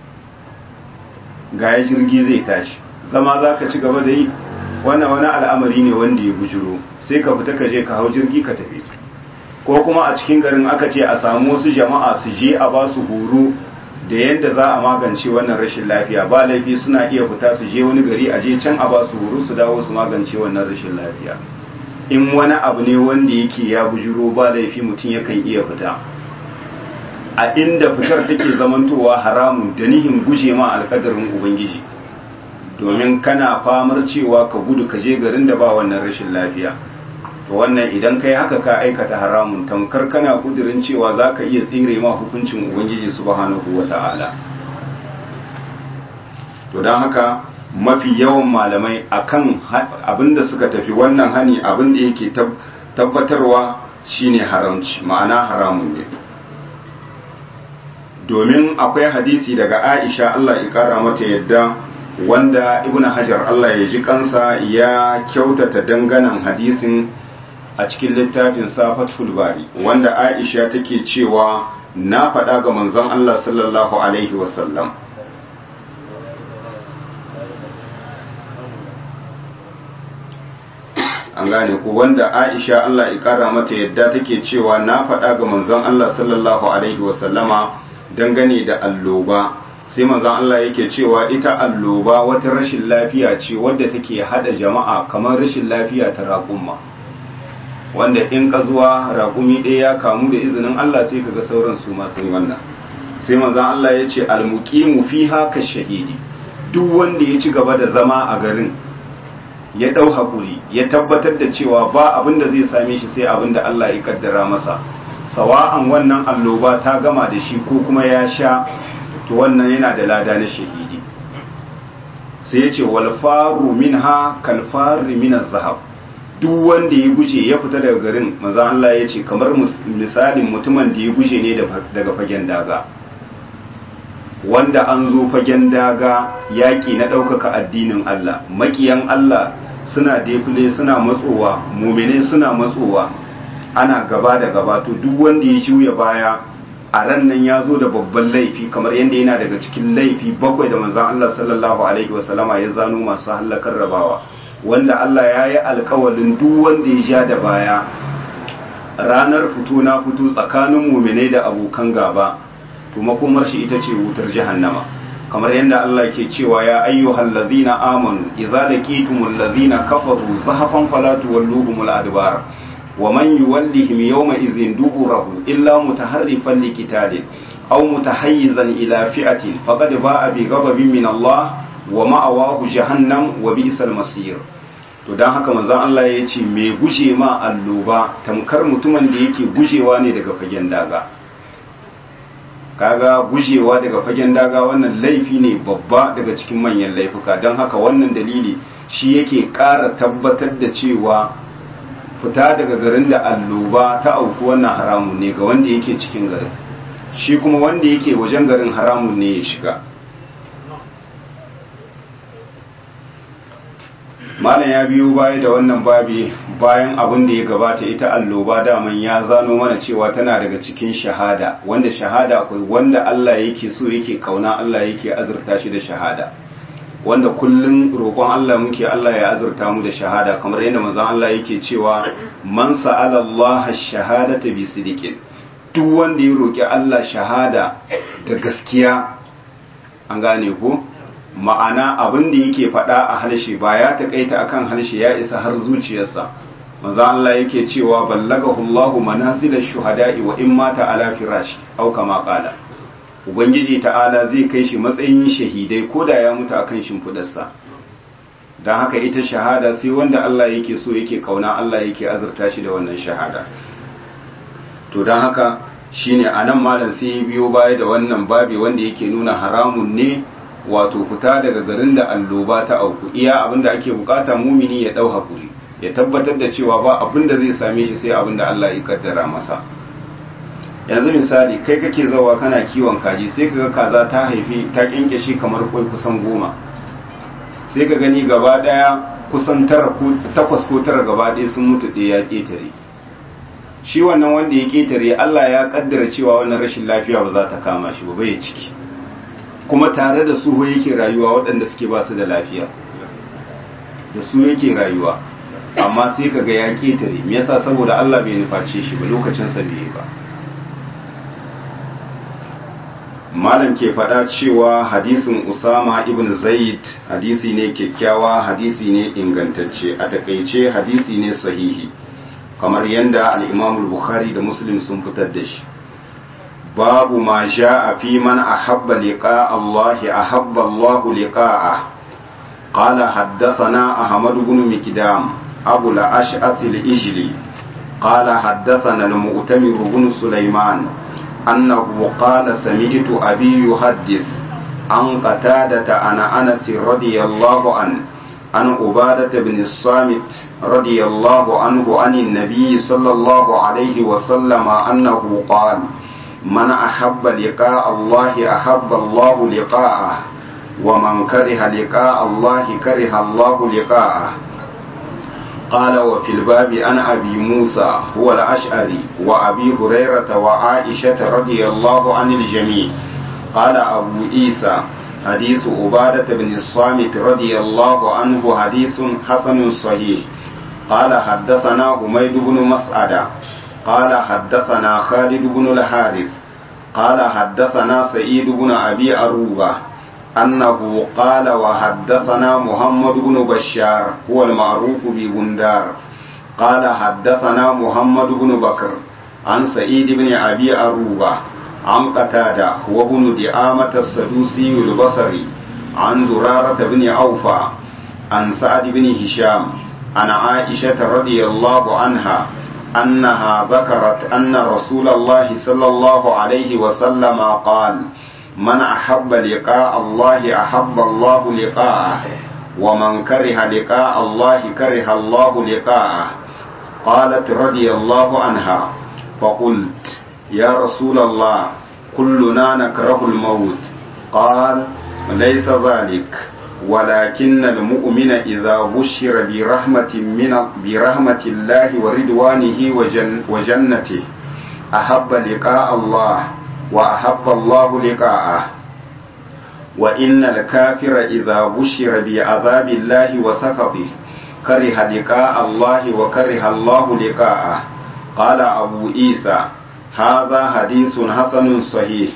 Ga ya jirgi zai tashi, zama za ka ci gaba da yi, wannan wani al'amari ne wanda ya bujuro, sai ka fita ka je ka hau jirgi ka tafi. Ko kuma a cikin garin aka ce a samu wasu jama'a su je a ba su horo da yadda za a magance wannan rashin lafiya, ba laifi suna iya fita su je wani gari a je can a ba su horo su dawo su magance wannan rashin lafiya. In wani abu ne wanda yake ya bujuro ba laifi mutum yakan iya fita. A inda fitar take zamantowa haramun da nihin guje ma alƙadarin Ubangiji, domin kana famar cewa ka gudu ka je garin da ba wannan rashin lafiya. To wannan idan kai haka ka aikata haramun, tamkar kana kudirin cewa za ka iya tsire ma hukuncin Ubangiji subhanahu wa ta'ala. To don haka mafi yawan malamai akan abinda suka tafi wannan hani abinda yake tabbatarwa shine haramci, ma'ana haramun ne. Domin akwai hadisi daga Aisha Allah ya kara mata yadda, wanda Ibn Hajar Allah ya ji kansa ya kyautata danganan hadisin a cikin littafin Fathul Bari, wanda Aisha take cewa na faɗa ga manzon Allah sallallahu alaihi wasallam, an gane ku, wanda Aisha Allah ya kara mata yadda take cewa na faɗa ga manzon Allah sallallahu alaihi wasallama dangane da alloba, sai manzon Allah yake cewa ita alloba wata rashin lafiya ce wadda take hada jama'a kamar rashin lafiya ta raƙumma, wanda in ka zuwa raƙumi ɗaya ya kamu da izinin Allah sai kaga sauran su ma sun wannan. Sai manzon Allah ya ce almuqimu fiha ka shahidi, duk wanda ya ci gaba da zama a garin ya ɗau hakuri ya tabbatar da cewa ba abin da zai same shi sai abin da Allah ya kaddara masa, sawa'an wannan alloba ta gama da shi ko kuma ya sha, to wannan yana da lada na shahidi. Sai ya ce wal faru minha kal farri min az-zahab, duk wanda ya guje ya fita daga garin, manzo Allah ya ce kamar misalin mutumin da ya guje ne daga fagen daga, wanda an zo fagen daga yaki na ɗaukaka addinin Allah, makiyan Allah suna defile suna matsowa, mumine suna matsowa, ana gaba da gaba, to duk wanda ya juya baya a ran nan ya zo da babban laifi, kamar yadda yana daga cikin laifi bakwai da manzon Allah sallallahu alaihi wasallama ya zano masu halakar rabawa, wanda Allah ya yi alkawalin duk wanda ya ja da baya ranar fito na fito tsakanin muminai da abokan gaba, to makomar shi ita ce wutar jahannama, kamar yadda Allah ke cewa ya ayyuhal ladhina amanu idza laqitumul ladhina kafaru zahafan fala tuwalluhumul adbar wa man yuwallihim yawma idhin duburahu illa mutaharrifan liqitalin aw mutahayyizan ila fi'atin faqad ba'a bi ghadabin min Allah wa ma'awahu jahannam wa bi'sal masir. To dan haka manzon Allah ya ce me guje ma alluba tamkar mutumin da yake gujewa ne daga fagen daga. kaga gujewa daga fagen daga wannan laifi ne babba daga cikin manyan laifuka, don haka wannan dalili shi yake ƙara tabbatar da cewa fita daga garin da alloba ta auku wannan haramun ne ga wanda yake cikin garin, shi kuma wanda yake wajen garin haramun ne ya shiga. malam ya biyo baya da wannan babi bayan abin da ya gabata. Ita alloba daman ya zano mana cewa tana daga cikin shahada, wanda shahada akwai wanda Allah yake so yake kauna Allah yake azurta shi da shahada, wanda kullun roƙon Allah muke Allah ya azurta mu da shahada, kamar yadda manzon Allah yake cewa man sa'ala Allah ash-shahadata bi sidqin, duk wanda ya roƙi Allah shahada da gaskiya, an gane ko ma'ana abin da yake faɗa a harshe ba ya taƙaita akan harshe, ya isa har zuciyarsa. manzo Allah yake cewa ballagahu Allahu manazilash shuhada'i wa in mata ala firashi aw kama qala, ubangiji ta'ala zai kai shi matsayin shahidai koda ya mutu akan shimfidarsa. dan haka ita shahada sai wanda Allah yake so yake kauna Allah yake azurta shi da wannan shahada. to dan haka shine anan malam sai biyo baya da wannan babi wanda yake nuna haramun ne wato fita daga garin da alloba ta auku. Iya abinda ake bukata mumini ya dau hakuri, ya tabbatar da cewa ba abinda zai same shi sai abinda Allah ya kaddara masa. yanzu misali kai kake zawa kana kiwon kaji, sai kaga kaza ta haifi ta kinkeshe kamar kwai kusan goma, sai ka gani gaba daya kusan tara ko takwas ko tara gaba daya sun mutu ɗaya ya ketare. shi wannan wanda ya ketare Allah ya kaddara cewa wannan rashin lafiya ba za ta kama shi ba, bai ciki, kuma tare da su yake rayuwa waɗanda suke ba su da lafiya, da su yake rayuwa, amma sai kaga ya ketare. me yasa? saboda Allah bai nuface shi ba, lokacin sa bai ba. malam ke faɗa cewa hadisin Usama ibn Zaid hadisi ne kyakkyawa, hadisi ne ingantacce, a takaice hadisi ne sahihi, kamar yanda al-Imam al-Bukhari da Muslim sun fitar da shi. babu ma sha'a fi man ahabba liqa Allah ahabba Allah liqa'ah. qala haddathana Ahmad ibn Mikdam Abu al-Ash'ath al-Ijli qala haddathana al-Mu'tamir ibn Sulaiman أنه قال سمعت أبي يحدث عن قتادة عن أنس رضي الله عنه عن عبادة بن الصامت رضي الله عنه عن النبي صلى الله عليه وسلم أنه قال من أحب لقاء الله أحب الله لقاءه ومن كره لقاء الله كره الله لقاءه. قال وفي الباب عن أبي موسى هو الأشعري وأبي هريرة وعائشة رضي الله عن الجميع. قال أبو عيسى حديث عبادة بن الصامت رضي الله عنه حديث حسن صحيح. قال حدثنا حميد بن مسعدة قال حدثنا خالد بن الحارث قال حدثنا سعيد بن أبي أروبة أنه قال وحدثنا محمد بن بشار هو المعروف ببندار قال حدثنا محمد بن بكر عن سعيد بن أبي أروبة عن قتادة وابن دعامة السدوسي البصري عن درارة بن أوفى عن سعد بن هشام عن عائشة رضي الله عنها أنها ذكرت أن رسول الله صلى الله عليه وسلم قال من أحب لقاء الله أحب الله لقاءه ومن كره لقاء الله كره الله لقاءه. قالت رضي الله عنها فقلت يا رسول الله كلنا نكره الموت. قال ليس ذلك ولكن المؤمن إذا بشر برحمة من برحمة الله ورضوانه وجن وجنته أحب لقاء الله وأحب الله لقاءه. وإن الكافر إذا بشر بعذاب الله وسخطه كره لقاء الله وكره الله لقاءه. قال أبو عيسى هذا حديث حسن صحيح.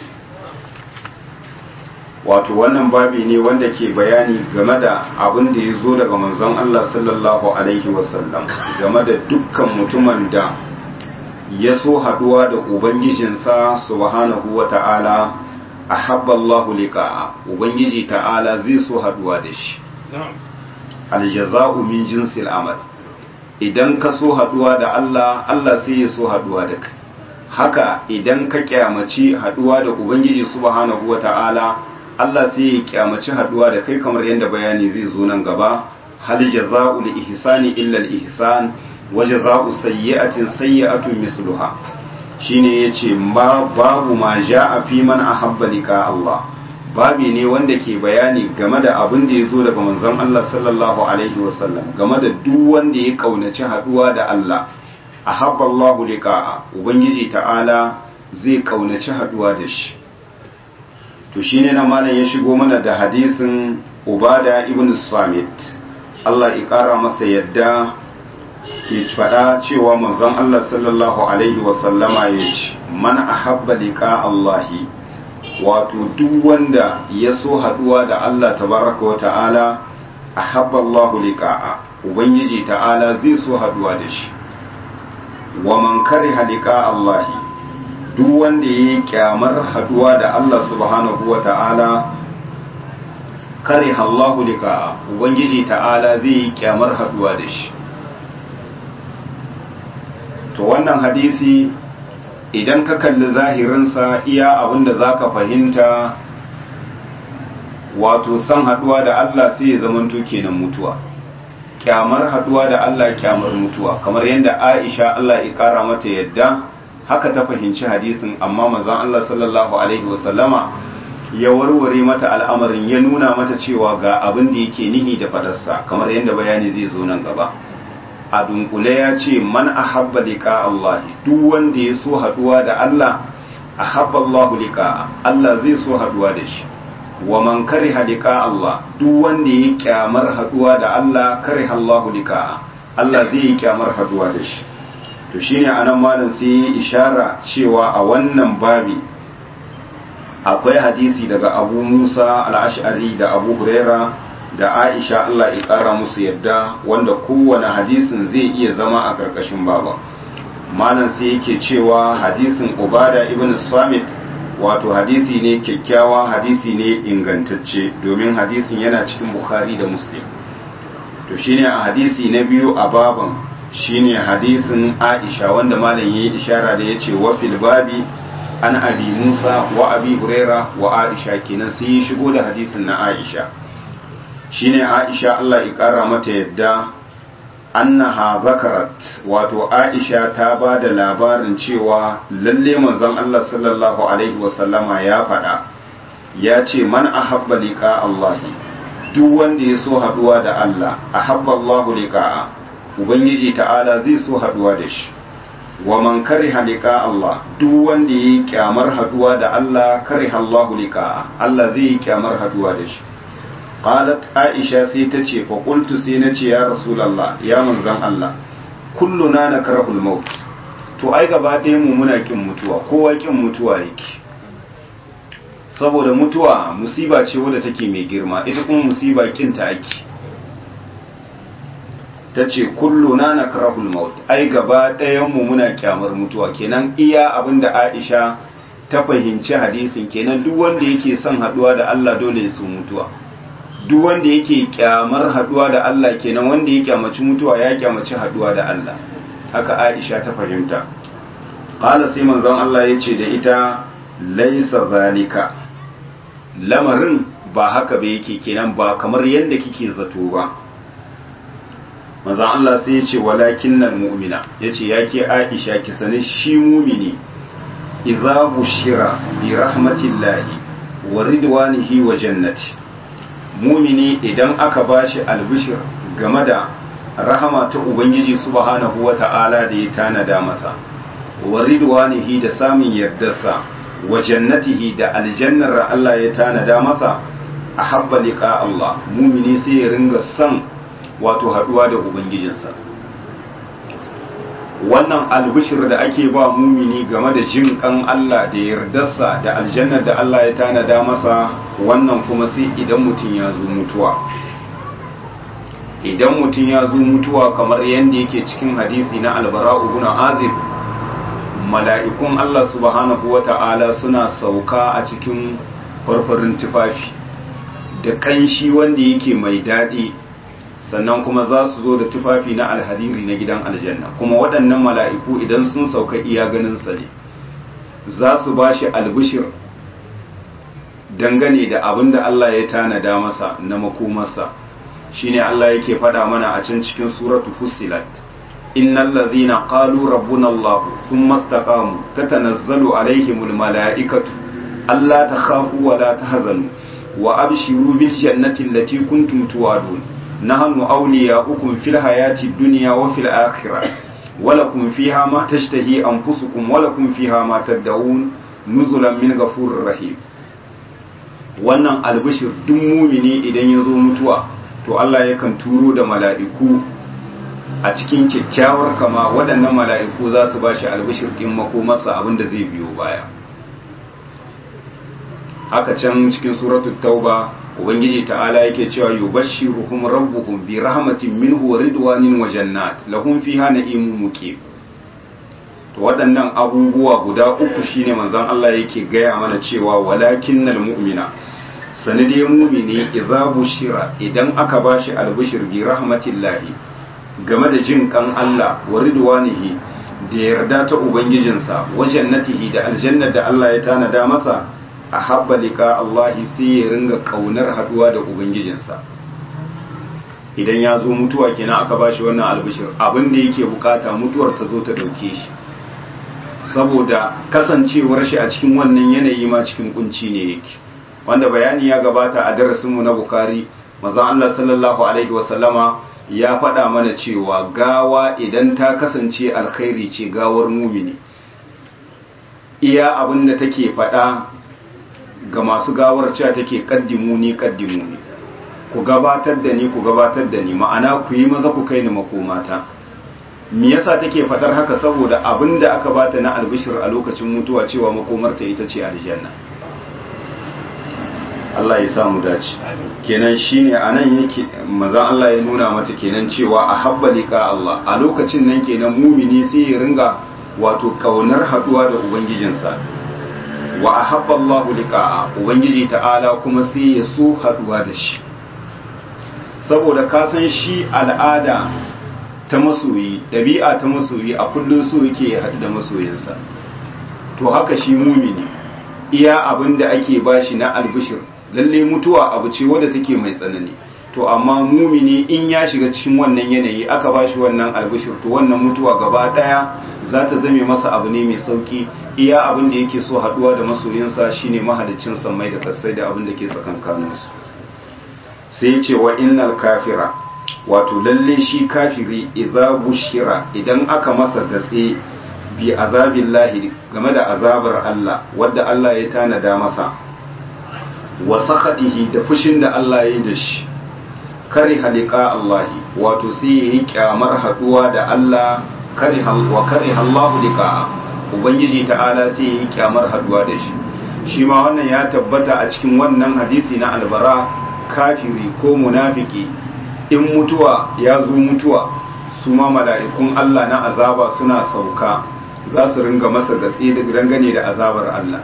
wato wannan babi ne wanda ke bayani game da abin da ya zo daga manzon Allah sallallahu alaihi wasallam game da dukkan mutumin da ya so haduwa da ubangijinsa subhanahu wa ta'ala ahabba Allahu liqa'a, ubangiji ta'ala zai so haduwa da shi. aljaza'u min jinsil amal, idan ka so haduwa da Allah Allah sai ya so haduwa da kai. haka idan ka kyamaci haduwa da ubangiji subhanahu wata'ala Allah sai ya kyamaci haduwa da kai kamar yadda bayani zai zo nan gaba hal jaza'ul ihsani illa al ihsan wa jaza'u sayyi'atin sayyi'atun misluha shine yace ma babu ma ja'a fi man ahabba liqa Allah babi ne wanda ke bayani game da abin da ya zo daga manzon Allah sallallahu alaihi wasallam game da duk wanda ya kaunaci haduwa da Allah ahabba Allah liqa'a ubangiji ta'ala zai kaunaci haduwa da shi to shine na malam ya shigo mana da hadisin Ubada ibn Samit Allah ya kara masa yadda ke fada cewa manzon Allah sallallahu alaihi wasallama yace man ahabba liqa Allahi wato duk wanda ya so haduwa da Allah tabaraka wa ta'ala ahabba Allahu liqa'a ubangiji ta'ala zai so haduwa da shi wa man kariha liqa Allah duk wanda yayi kyamar haduwa da Allah subhanahu wa ta'ala kariha Allahu liqa'a ubangiji ta'ala zai yi kyamar haduwa da shi to wannan hadisi idan ka kalli zahirinsa iya abinda za ka fahimta wato san haduwa da Allah sai ya zamanto kenan mutuwa kyamar haduwa da Allah kyamar mutuwa kamar yadda Aisha Allah ya kara mata yadda haka ta fahimci hadisin amma manzon Allah sallallahu alaihi wasallama ya warware mata al'amarin ya nuna mata cewa ga abin da yake nihi da fadarsa kamar yadda bayani zai zo nan gaba a dunkule ya ce man ahabba liqa Allah duk wanda ya so haduwa da Allah ahabba Allah liqa Allah zai so haduwa da shi wa man kariha liqa Allah duk wanda ya kyamar haduwa da Allah kariha Allah liqa Allah zai yi kyamar haduwa da shi to shine anan malam sai ya ishara cewa a wannan babi akwai hadisi daga Abu Musa al-Ash'ari da Abu Huraira da Aisha Allah ya kara musu yadda wanda kowane hadisin zai iya zama a karkashin baba malam sai yake cewa hadisin Ubada ibn Samit wato hadisi ne kyakkyawa hadisi ne ingantacce domin hadisin yana cikin Bukhari da Muslim to shine a hadisi na biyu a baban shine hadisin Aisha wanda malam yayi ishara da yace wa fil babi an abi Musa wa abi Huraira wa Aisha kenan sai ya shigo da hadisin na Aisha shine Aisha Allah ya kara mata yadda annaha zakarat wato Aisha ta ba da labarin cewa lalle manzon Allah sallallahu alaihi wasallama ya faɗa ya ce man ahabba liqa Allah duk wanda ya so haduwa da Allah ahabba Allahu liqa'a ubangiji ta'ala zai so haduwa da shi wa man kariha liqa Allah duk wanda yayi kyamar haduwa da Allah kariha Allahu liqa'a Allah zai yi kyamar haduwa da shi qalat Aisha sai ta ce fa qultu sai na ce ya rasulullah ya manzon Allah kulluna nakrahul maut to ai gaba ɗaya mu muna kin mutuwa kowa kin mutuwa yake saboda mutuwa musiba ce wadda take mai girma ita kuma musiba kinta ake ta ce kulluna nakrahul maut ai gaba ɗayan mu muna kyamar mutuwa kenan iya abinda Aisha ta fahimci hadisin kenan duk wanda yake son haduwa da Allah dole ya so mutuwa duk wanda yake kyamar haduwa da Allah kenan wanda ya kyamaci mutuwa ya kyamaci haduwa da Allah haka Aisha ta fahimta qala sai manzon Allah yace da ita laisa zalika lamarin ba haka ba yake kenan ba kamar yadda kike zato ba manzon Allah sai yace walakinnal mu'mina yace yake Aisha ki sani shi mu'mini idza bushira bi rahmatillahi wa ridwanihi wa jannati mumini idan aka bashi albishir game da rahama ta ubangiji subhanahu wata'ala da ya tanada masa wa ridwanihi da samun yardarsa wa jannatihi da aljannar Allah ya tanada masa ahabba liqa Allah mumini sai ya ringa son wato haduwa da ubangijinsa wannan albishir da ake ba mumini game da jin kan Allah da yardarsa da aljannar da Allah ya tanada masa wannan kuma sai idan mutum ya zo mutuwa idan mutum ya zo mutuwa kamar yadda yake cikin hadisi na albara'u ibn azib mala'ikun Allah subhanahu wata'ala suna sauka a cikin farfarin tufafi da kanshi wanda yake mai daɗi sannan kuma za su zo da tufafi na alhariri na gidan aljanna kuma waɗannan mala'iku idan sun sauka iya ganin sa ne za su bashi albishir dangane da abin da Allah ya tanada masa na makomarsa shine Allah yake faɗa mana a can cikin suratu Fussilat innal ladhina qalu rabbuna Allah thumma istaqamu tatanazzalu alaihimul malaikatu alla takhafu wa la tahzanu wa abshiru bil jannati allati kuntum tu'adun nahnu awliya'ukum fil hayati dunya wa fil akhirah wa lakum fiha ma tashtahi anfusukum wa lakum fiha ma tad'un nuzulan min ghafurir rahim. Wannan albishir duk mumini idan ya zo mutuwa to Allah yakan turo da mala'iku a cikin kyakkyawar kama, waɗannan mala'iku za su ba shi albishir ɗin makomarsa abinda zai biyo baya. Haka can cikin suratul tauba ubangiji ta'ala yake cewa yubashshiruhum rabbuhum bi rahmatin minhu wa ridwanin wa jannat lahum fiha na'imun muqim. To waɗannan abubuwa guda uku shine manzon Allah yake gaya mana cewa walakinnal mu'mina sanadiyar mumini idza bushira idan aka bashi albishir bi rahmatillahi game da jin kan Allah wa ridwanihi da yarda ta ubangijinsa wa jannatihi da aljannar da Allah ya tanada masa ahabba lika Allah sai ya ringa kaunar haduwa da ubangijinsa. Idan ya zo mutuwa kenan aka bashi wannan albishir abin da yake bukata mutuwar ta zo ta dauke shi, saboda kasancewar shi a cikin wannan yanayi ma cikin kunci ne yake, wanda bayani ya gabata a darasinmu na Bukhari. Manzon Allah sallallahu alaihi wasallama ya faɗa mana cewa gawa idan ta kasance alkhairi ce gawar mumini, iya abin da take faɗa ga masu gawar cewa take kaddimuni kaddimuni, ku gabatar da ni ku gabatar da ni, ma'ana ku yi maza ku kai ni makomata. Me yasa take fadar haka? Saboda abinda aka bata na albishir a lokacin mutuwa cewa makomarta ita ce aljanna. Allah ya samu dace. Kenan shine anan yake maza Allah ya nuna mata kenan cewa ahabba liqa Allah, a lokacin nan kenan mumini sai ya ringa wato kaunar haduwa da ubangijinsa. Wa ahabba Allah liqa'a, ubangiji ta'ala kuma sai ya so haduwa da shi. Saboda ka san shi al'ada ta masoyi, ɗabi'a ta masoyi a kullum so yake haɗu da masoyinsa. To haka shi mumini iya abin da ake bashi na albishir, lalle mutuwa abu ce wadda take mai tsanani, to amma mumini in ya shiga cikin wannan yanayi aka bashi wannan albishir to wannan mutuwa gaba ɗaya za ta zame masa abu ne mai sauki. Iya abin da yake so haɗuwa da masoyinsa shine mahaliccin sammai da kasai da abin da ke tsakankaninsu. Sai ce wa innal kafira, wato lalle shi kafiri idza bushira idan aka masa gatse bi azabillahi game da azabar Allah wadda Allah ya tanada masa, wa sakhadihi da fushin da Allah ya yi da shi, kari halika Allahi, wato sai yayi kyamar haduwa da Allah, kari wa kari Allahu lika, ubangiji ta'ala sai yayi kyamar haduwa da shi. Shi ma wannan ya tabbata a cikin wannan hadisi na albara, kafiri ko munafiki in mutuwa ya zo mutuwa su ma mala'ikun Allah na azaba suna sauka za su ringa masa gatsi da dangane da azabar Allah,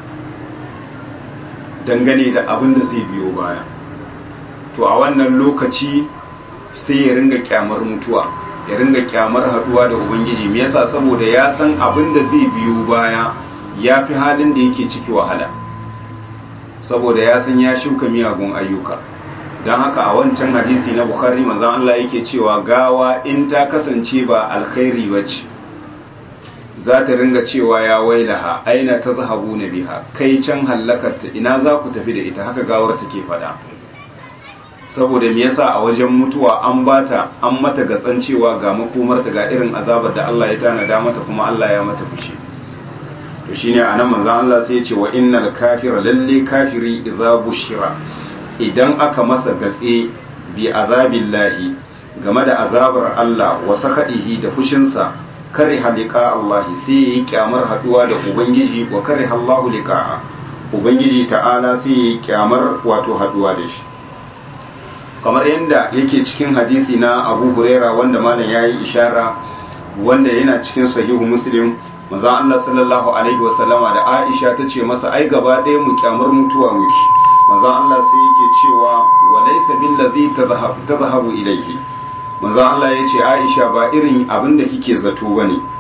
dangane da abin da zai biyo baya. To a wannan lokaci sai ya ringa kyamar mutuwa, ya ringa kyamar haduwa da ubangiji. Me yasa? saboda ya san abin da zai biyo baya ya fi halin da yake ciki wahala, saboda ya san ya shuka miyagun ayyuka. don haka a wancan hadisi na Bukhari manzon Allah yake cewa gawa in ta kasance ba alkhairi bace za ta ringa cewa ya wailaha aina tazhabuna biha, kai can hallakarta ina za ku tafi da ita, haka gawar take fada. saboda me yasa a wajen mutuwa an bata an mata gatsan cewa ga makomarta ga irin azabar da Allah ya tanada mata kuma Allah ya mata fushi. to shine anan manzon Allah sai ya ce wa innal kafira lalle kafiri idza bushira idan aka masa gatse bi azabillahi game da azabar Allah wa sakadihi da fushinsa, kare halika Allah sai yayi kyamar haduwa da ubangiji, wa kare Allahu liqa'a, ubangiji ta'ala sai yayi kyamar wato haduwa da shi. kamar yadda yake cikin hadisi na Abu Huraira wanda malam yayi ishara, wanda yana cikin sahihu Muslim, manzon Allah sallallahu alaihi wasallama da Aisha tace masa ai gaba ɗaya mu kyamar mutuwa muke. manzon Allah sai yake cewa wa laysa billazi tadhhabu tadhhabu ilayhi, manzon Allah yace Aisha ba irin abin da kike zato bane,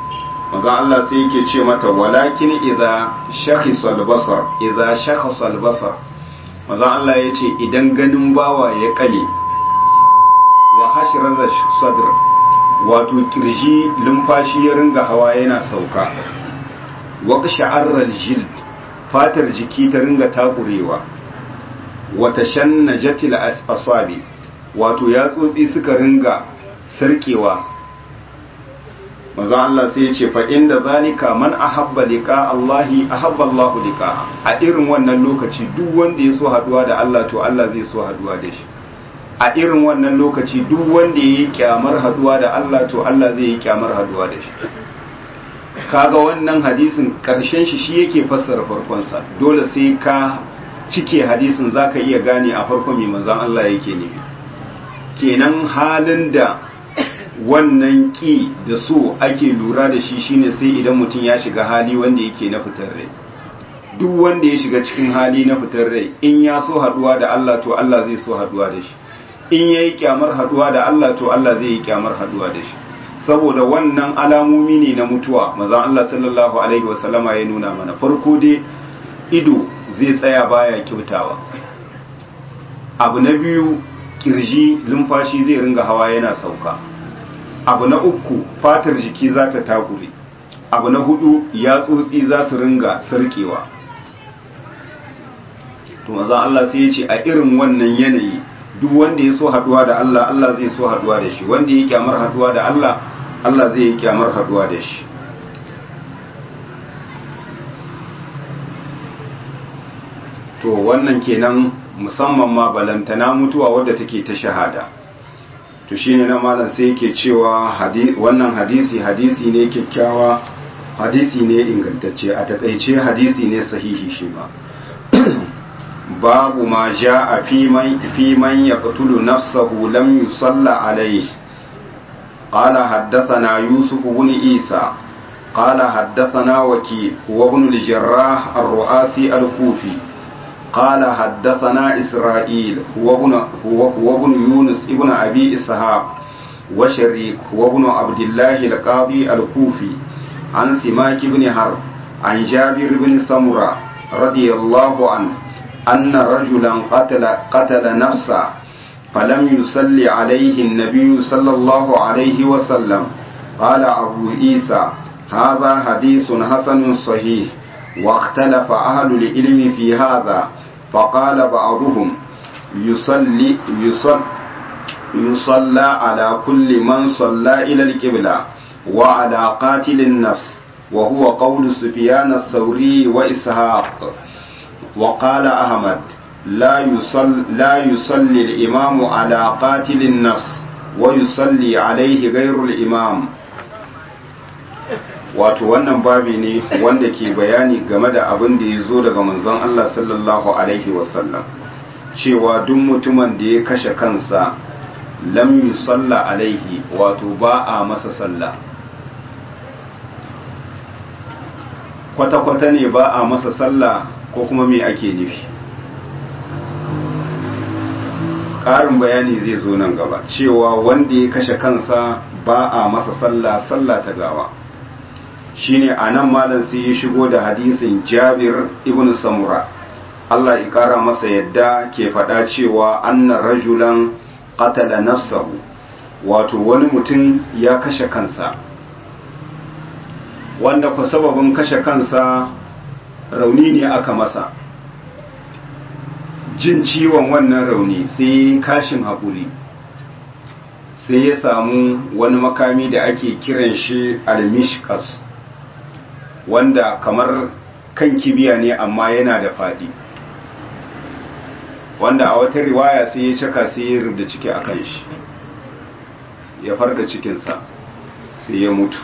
manzon Allah sai yake ce mata walakin idza shakhisa al-basar idza shakhasa al-basar manzon Allah yace idan ganin bawa ya kale wa hashraza sadr wato kirji lumfashi ya ringa hawa yana sauka wa qasha'arra al-jild fatar jiki ta ringa takurewa wa tashannajatil asabi wato yatsotsi suka ringa sarkewa manzo Allah sai ya ce fa inda zalika man ahabba liqa Allahi ahabba Allahu liqa a irin wannan lokaci duk wanda ya so haduwa da Allah to Allah zai so haduwa da shi a irin wannan lokaci duk wanda yayi kyamar haduwa da Allah to Allah zai yi kyamar haduwa da shi kaga wannan hadisin karshen shi shi yake fassara farkon sa dole sai ka cike hadisin zaka iya gane a farkon me manzon Allah yake nufi kenan halin da wannan ki da so ake lura da shi shine sai idan mutum ya shiga hali wanda yake na fitar rai duk wanda ya shiga cikin hali na fitar rai in ya so haduwa da Allah to Allah zai so haduwa da shi in yayi kyamar haduwa da Allah to Allah zai yi kyamar haduwa da shi saboda wannan alamomi ne na mutuwa manzon Allah sallallahu alaihi wasallama ya nuna mana farko dai ido zai tsaya baya kyautawa abu na biyu kirji lumfashi zai ringa hawa yana sauka abu na uku fatar jiki za ta takure abu na hudu yatsotsi za su ringa sarkewa to maza Allah sai ya ce a irin wannan yanayi duk wanda ya so haduwa da Allah Allah zai so haduwa da shi wanda ya kyamar haduwa da Allah Allah zai yi kyamar haduwa da shi to wannan kenan musamman ma balantana mutuwa wadda take ta shahada to shine na malam sai yake cewa wannan hadisi hadisi ne kyakkyawa hadisi ne ingantacce a takaice hadisi ne sahihi shi ba babu ma jaa fi man fi man yaqtulu nafsahu lam yusalla alayhi qala haddathana yusuf ibn isa qala haddathana waki wa ibn al-jarrah ar-ru'asi al-kufi قال حدثنا إسرائيل هو ابن, هو, هو ابن يونس ابن أبي إسحاق وشريك هو ابن عبد الله القاضي الكوفي عن سماك بن حرب عن جابر بن سمرة رضي الله عنه أن رجلا قتل, قتل نفسا فلم يصلي عليه النبي صلى الله عليه وسلم قال أبو عيسى هذا حديث حسن صحيح واختلف أهل العلم في هذا فقال بعضهم يصلي يصلي يصلى على كل من صلى إلى القبلة وعلى قاتل النفس وهو قول سفيان الثوري وإسحاق وقال أحمد لا يصلي لا يصلي الإمام على قاتل النفس ويصلي عليه غير الإمام. wato wannan babi ne wanda ke bayani game da abin da ya zo daga manzon Allah sallallahu alaihi wasallam cewa duk mutumin da ya kashe kansa lam yusalla alaihi wato ba a masa sallah kwata-kwata ne ba a masa sallah ko kuma me ake nufi ƙarin bayani zai zo nan gaba cewa wanda ya kashe kansa ba a masa sallah sallah ta gawa shine anan malam sai ya shigo da hadisin Jabir ibn Samura Allah ya kara masa yadda ke faɗa cewa anna rajulan qatala nafsahu wato wani mutum ya kashe kansa wanda ku sababin kashe kansa rauni ne aka masa jin ciwon wannan rauni sai kashin haƙuri sai ya samu wani makami da ake kiran shi al-mishkas wanda kamar kan kibiya ne amma yana da faɗi wanda a wata riwaya sai ya caka sai ya rubda ciki a kan shi ya farda cikinsa sai ya mutu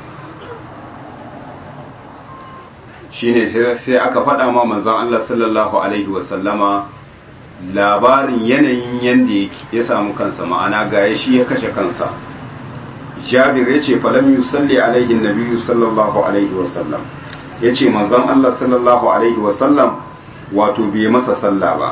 shine sai aka faɗa ma manzon Allah sallallahu alaihi wasallama labarin yanayin yanda ya samu kansa ma'ana ga shi ya kashe kansa Jabir ya ce falam yusalli alaihi nabiyyu sallallahu alaihi wasallam ya ce manzon Allah sallallahu alaihi wasallam wato bai masa sallah ba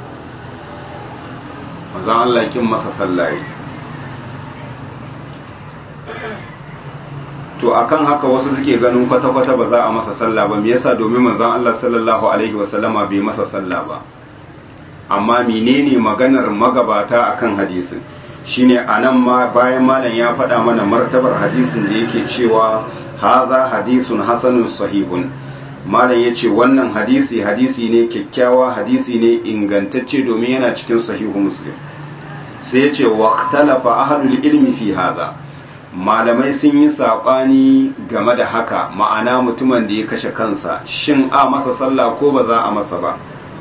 manzon Allah kin masa sallah to akan haka wasu suke ganin kwata-kwata ba za a masa sallah ba, me yasa? Domin manzon Allah sallallahu alaihi wasallama bai masa sallah ba. Amma menene maganar magabata akan hadisin shine anan ma bayan malam ya faɗa mana martabar hadisin da yake cewa haza hadisun hasanun sahihun, malam yace wannan hadisi hadisi ne kyakkyawa, hadisi ne ingantacce domin yana cikin sahihu Muslim. Sai yace waqtalafa ahlul ilmi fi haza, malamai sun yi saɓani game da haka, ma'ana mutumin da ya kashe kansa shin a masa sallah ko ba za a masa ba.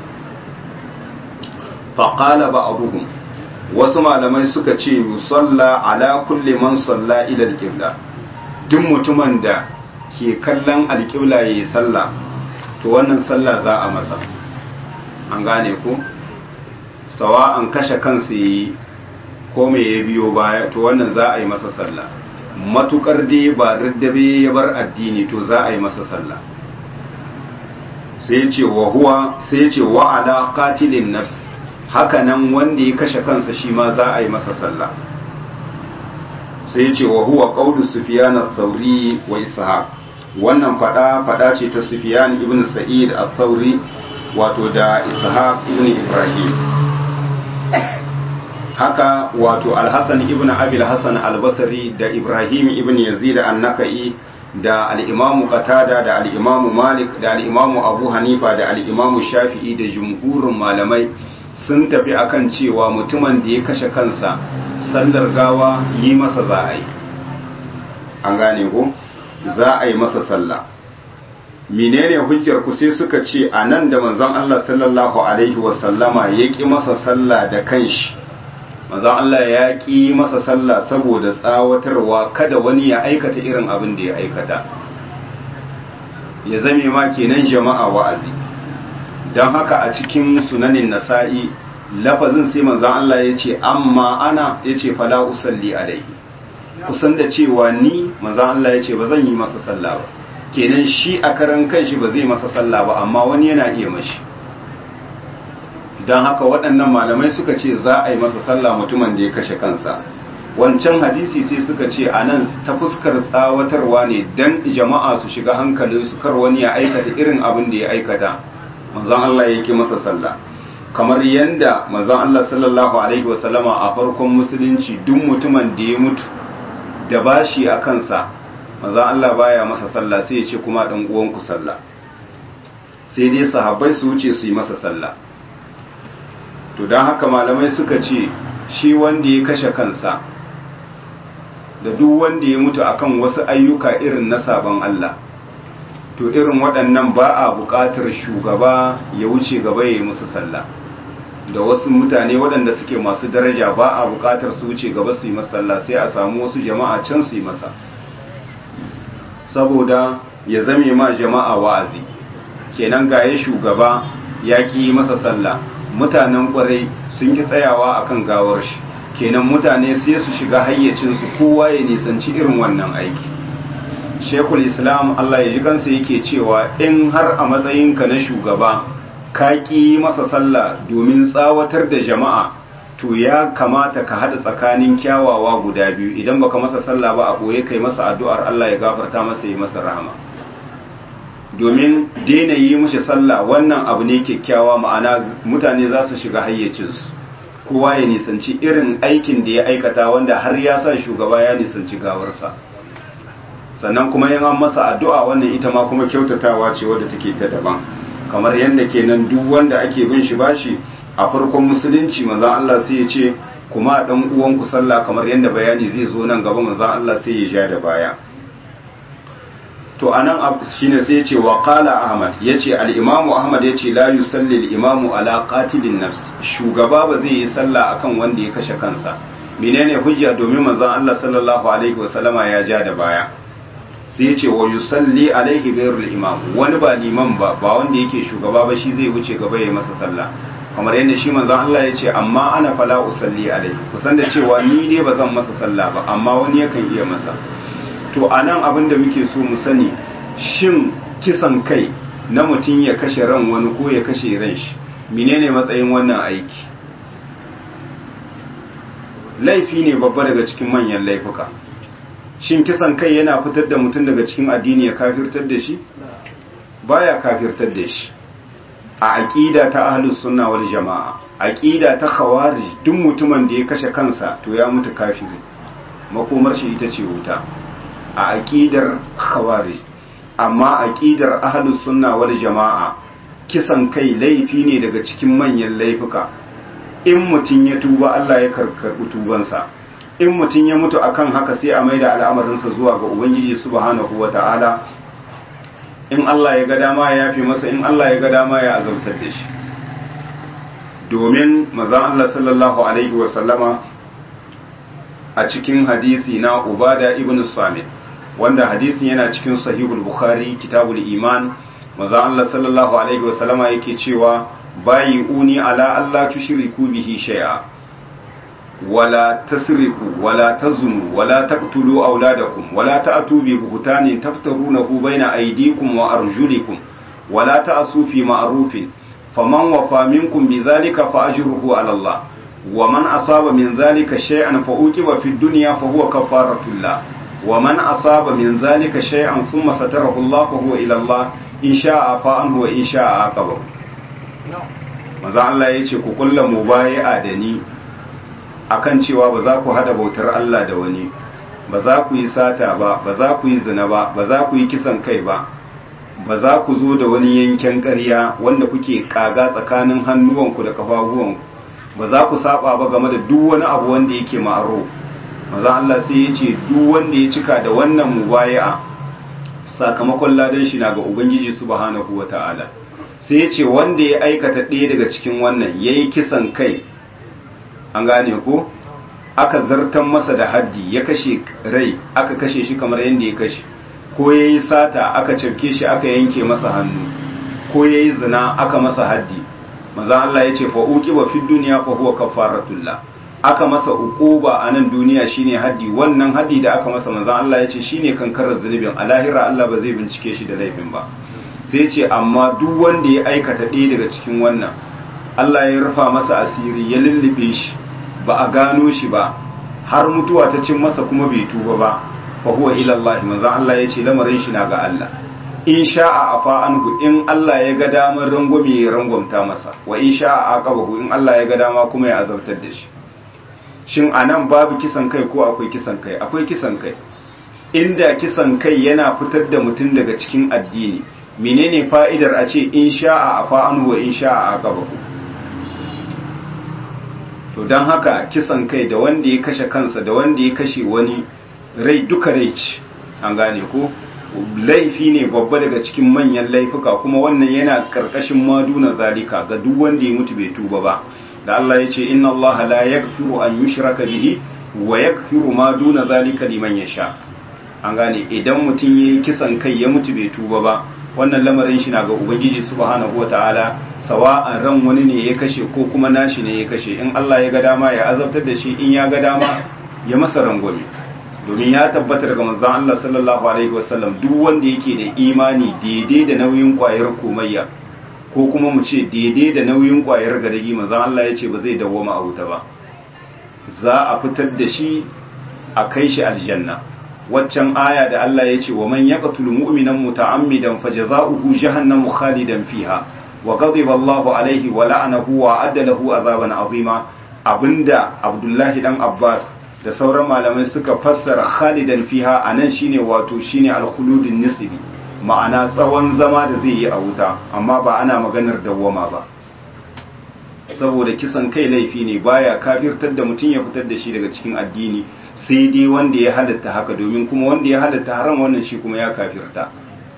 faƙala ba abuhum, wasu malamai suka ce yusalla ala kulli man salla ila alƙibla, duk mutumin da ke kallon alƙibla ya yi sallah to wannan sallah za a masa. An gane ku sawa an kashe kansa yi ko me ya biyo baya to wannan za a yi masa sallah, matukar dai ba riddabe ya bar addini to za a yi masa sallah. sai ce wa huwa sai ce wa ala qatilin nafs, haka nan wanda ya kashe kansa shi ma za a yi masa sallah. sai ce wa huwa qawlu Sufyan ath-Thawri wa Ishaq, wannan fada fada ce ta Sufyan ibn Sa'id ath-Thawri wato da Ishaq ibn Ibrahim. Haka wato Al-Hasan ibn Abi al-Hasan al-Basri da Ibrahim ibn Yazid an-Nakai da al-Imam Qatada da al-Imam Malik da al-Imam Abu Hanifa da al-Imam Shafi'i da jumhurin malamai sun tafi akan cewa mutumin da ya kashe kansa sallar gawa yi masa za a yi. An gane ko za a yi masa sallah. Menene hujjar ku? Sai suka ce a nan da manzon Allah sallallahu alaihi wasallama ya ki masa sallah da kanshi, manzon Allah ya ki masa sallah saboda tsawatarwa kada wani ya aikata irin abin da ya aikata, ya zame ma kenan jama'a wa'azi. don haka a cikin sunanin nasa'i lafazin sai manzon Allah ya ce amma ana ya ce fala usalli alaihi, kusan da cewa ni manzon Allah ya ce ba zan yi masa sallah ba, kenan shi a karan kanshi ba zai masa sallah ba amma wani yana iya mashi. don haka waɗannan malamai suka ce za a yi masa sallah mutumin da ya kashe kansa. Wancan hadisi sai suka ce a nan ta fuskar tsawatarwa ne don jama'a su shiga hankalinsu kar wani ya aikata irin abin da ya aikata, manzon Allah ya ki masa sallah. Kamar yanda manzon Allah sallallahu alaihi wasallama a farkon musulunci duk mutumin da ya mutu da bashi a kansa manzon Allah baya masa sallah, sai ya ce kuma dan uwanku sallah, sai dai sahabbai su wuce su yi masa sallah. To don haka malamai suka ce shi wanda ya kashe kansa da duk wanda ya mutu akan wasu ayyuka irin na sabon Allah, to irin waɗannan ba a buƙatar shugaba ya wuce gaba ya yi musu sallah. Da wasu mutane waɗanda suke masu daraja ba a buƙatar su wuce gaba su yi masa sallah, sai a samu wasu jama'a can su yi masa, saboda ya zame ma jama'a wa'azi. Kenan ga ya shugaba ya ƙi yi masa sallah, mutanen ƙwarai sun ki tsayawa akan gawar shi, kenan mutane sai su shiga hayyacinsu kowa ya nisanci irin wannan aiki. Shekul Islam Allah ya ji kansa yake cewa in har a matsayinka na shugaba ka ƙi masa sallah domin tsawatar da jama'a, to ya kamata ka haɗa tsakanin kyawawa guda biyu. Idan baka masa sallah ba a ɓoye kai masa addu'ar Allah ya gafarta masa, ya masa rahama. Domin daina yi mushi sallah wannan abu ne kyakkyawa, ma'ana mutane za su shiga hayyacinsu, kowa ya nisanci irin aikin da ya aikata wanda har ya sa shugaba ya nisanci gawarsa. Sannan kuma yin an masa addu'a wannan ita ma kuma kyautatawa ce wadda take ta daban. Kamar yadda kenan duk wanda ake bin shi bashi a farkon musulunci manzon Allah sai ya ce kuma dan uwanku sallah, kamar yadda bayani zai zo nan gaba manzon Allah sai ya ja da baya. To anan shine sai ya ce wa qala Ahmad, yace al-Imam Ahmad yace la yusalli al-imamu ala qatilin nafs, shugaba ba zai yi sallah akan wanda ya kashe kansa. Menene hujja? Domin manzon Allah sallallahu alaihi wasallama ya ja da baya. Sai ya ce wa yusalli alaihi ghayrul imam, wani ba liman ba ba wanda yake shugaba ba shi zai wuce gaba ya masa sallah. Kamar yadda shi manzon Allah ya ce amma ana fala usalli alaihi, kusan da cewa ni dai ba zan masa sallah ba amma wani yakan iya masa. To anan abin da muke so mu sani, shin kisan kai na mutum ya kashe ran wani ko ya kashe ran shi, menene matsayin wannan aiki? Laifi ne babba daga cikin manyan laifuka. shin kisan kai yana fitar da mutum daga cikin addini ya kafirtar da shi baya kafirtar da shi a aqida ta ahlus sunna wal jamaa aqida ta khawarij duk mutumin da ya kashe kansa to ya mutu kafiri makomar shi ita ce wuta a aqidar khawarij amma aqidar ahlus sunna wal jamaa kisan kai laifi ne daga cikin manyan laifuka in mutum ya tuba Allah ya karkarbi tubansa in mutum ya mutu akan haka sai a maida al'amarinsa zuwa ga ubangiji subhanahu wata'ala in Allah ya ga dama ya yafe masa in Allah ya ga dama ya azabtar da shi domin manzon Allah sallallahu alaihi wa sallama a cikin hadisi na Ubada ibn Samit wanda hadisin yana cikin sahihul Bukhari kitabul iman manzon Allah sallallahu alaihi wa sallama yake cewa bayi'uni ala alla tushriku bihi shay'a wala tasriku wala tazunu wala taqtulu auladakum wala ta'tu bi buhtanin taftarunahu bayna aydikum wa arjulikum wala ta'su fi ma'rufin faman wafa minkum bidhalika fa ajruhu ala Allah wa man asaba min dhalika shay'an fa uqiba fid dunya fa huwa kafaratun la wa man asaba min dhalika shay'an thumma satarahu Allah fa huwa ila Allah in sha'a fa anhu wa in sha'a aqaba manzo Allah yace ku kullu mubayi'a da ni akan cewa ba za ku hada bautar Allah da wani ba za ku yi sata ba ba za ku yi zina ba ba za ku yi kisan kai ba ba za ku zo da wani yanken ƙarya wanda kuke kaga tsakanin hannuwanku da kafafuwanku ba za ku saba ba game da duk wani abu wanda yake ma'ruf manzo Allah sai ya ce duk wanda ya cika da wannan mubayi'a sakamakon ladan shi na ga ubangiji subhanahu wataala sai ya ce wanda ya aikata ɗaya daga cikin wannan yayi kisan kai an gane ko aka zartan masa da haddi ya kashe rai aka kashe shi kamar yadda ya kashe ko ya yi sata aka cafke shi aka yanke masa hannu ko ya yi zina aka masa haddi maza Allah ya ce fa'uki wa fi duniya fa huwa kafaratullah aka masa uquba a nan duniya shine haddi wannan haddi da aka masa maza Allah ya ce shine kankarar zunubin a lahira Allah ba zai bincike shi da laifin ba sai ce amma duk wanda ya aikata ɗaya daga cikin wannan Allah ya rufa masa asiri ya lullube shi ba a gano shi ba har mutuwa ta cin masa kuma bai tuba ba fa huwa ila Allah manzo Allah yace lamarin shi na ga Allah in sha'a afa anhu in Allah ya ga damar rangwame ya rangwamta masa wa in sha'a aqabahu in Allah ya ga dama kuma ya azabtar da shi shin anan babu kisan kai ko akwai kisan kai akwai kisan kai inda kisan kai yana fitar da mutum daga cikin addini menene fa'idar a ce in sha'a afa anhu wa in sha'a aqabahu to don haka kisan kai da wanda ya kashe kansa da wanda ya kashe wani rai duka rai ce an gane ko laifi ne babba daga cikin manyan laifuka kuma wannan yana karkashin maduna zalika ga duk wanda ya mutu bai tuba ba da Allah ya ce inna Allah la yaghfiru an yushraka bihi wa yaghfiru ma duna zalika liman yasha an gane idan mutum yayi kisan kai ya mutu bai tuba ba wannan lamarin shi na ga ubangiji subhanahu wataala sawa'an ran wani ne ya kashe ko kuma nashi ne ya kashe in Allah ya ga dama ya azabtar da shi in ya ga dama ya masa rangwame domin ya tabbata daga manzon Allah sallallahu alaihi wasallam duk wanda yake da imani daidai da nauyin kwayar komayya ko kuma mu ce daidai da nauyin kwayar gadagi manzon Allah ya ce ba zai dawwama a wuta ba za a fitar da shi a kai shi aljanna waccan aya da Allah ya ce wa man yaqtul mu'minan muta'ammidan fajaza'uhu jahannamu khalidan fiha wa ghadiba Allahu alaihi wa la'anahu wa adda lahu azaban azima abinda Abdullahi dan Abbas da sauran malamai suka fassara khalidan fiha anan shine wato shine al-khuludun nisbi ma'ana tsawon zama da zai yi a wuta amma ba ana maganar dawwama ba saboda kisan kai laifi ne baya kafirtar da mutum ya fitar da shi daga cikin addini sai dai wanda ya halatta haka domin kuma wanda ya halatta haram wannan shi kuma ya kafirta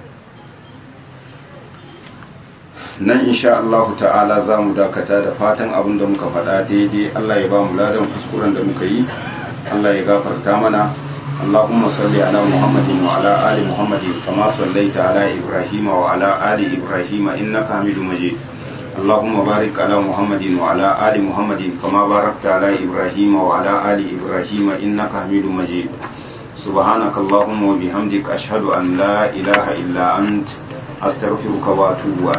nan insha Allah ta'ala za mu dakata da fatan abin da muka faɗa daidai Allah ya ba mu ladan kuskuren da muka yi Allah ya gafarta mana Allahumma salli ala Muhammadin wa ala ali Muhammadin kama sallaita ala Ibrahim wa ala ali Ibrahim innaka Hamidum Majid Allahumma barik ala Muhammadin wa ala ali Muhammadin kama barakta ala Ibrahim wa ala ali Ibrahim innaka Hamidum Majid Subhanaka Allahumma wa bihamdika ashhadu an la ilaha illa ant astaghfiruka wa atubu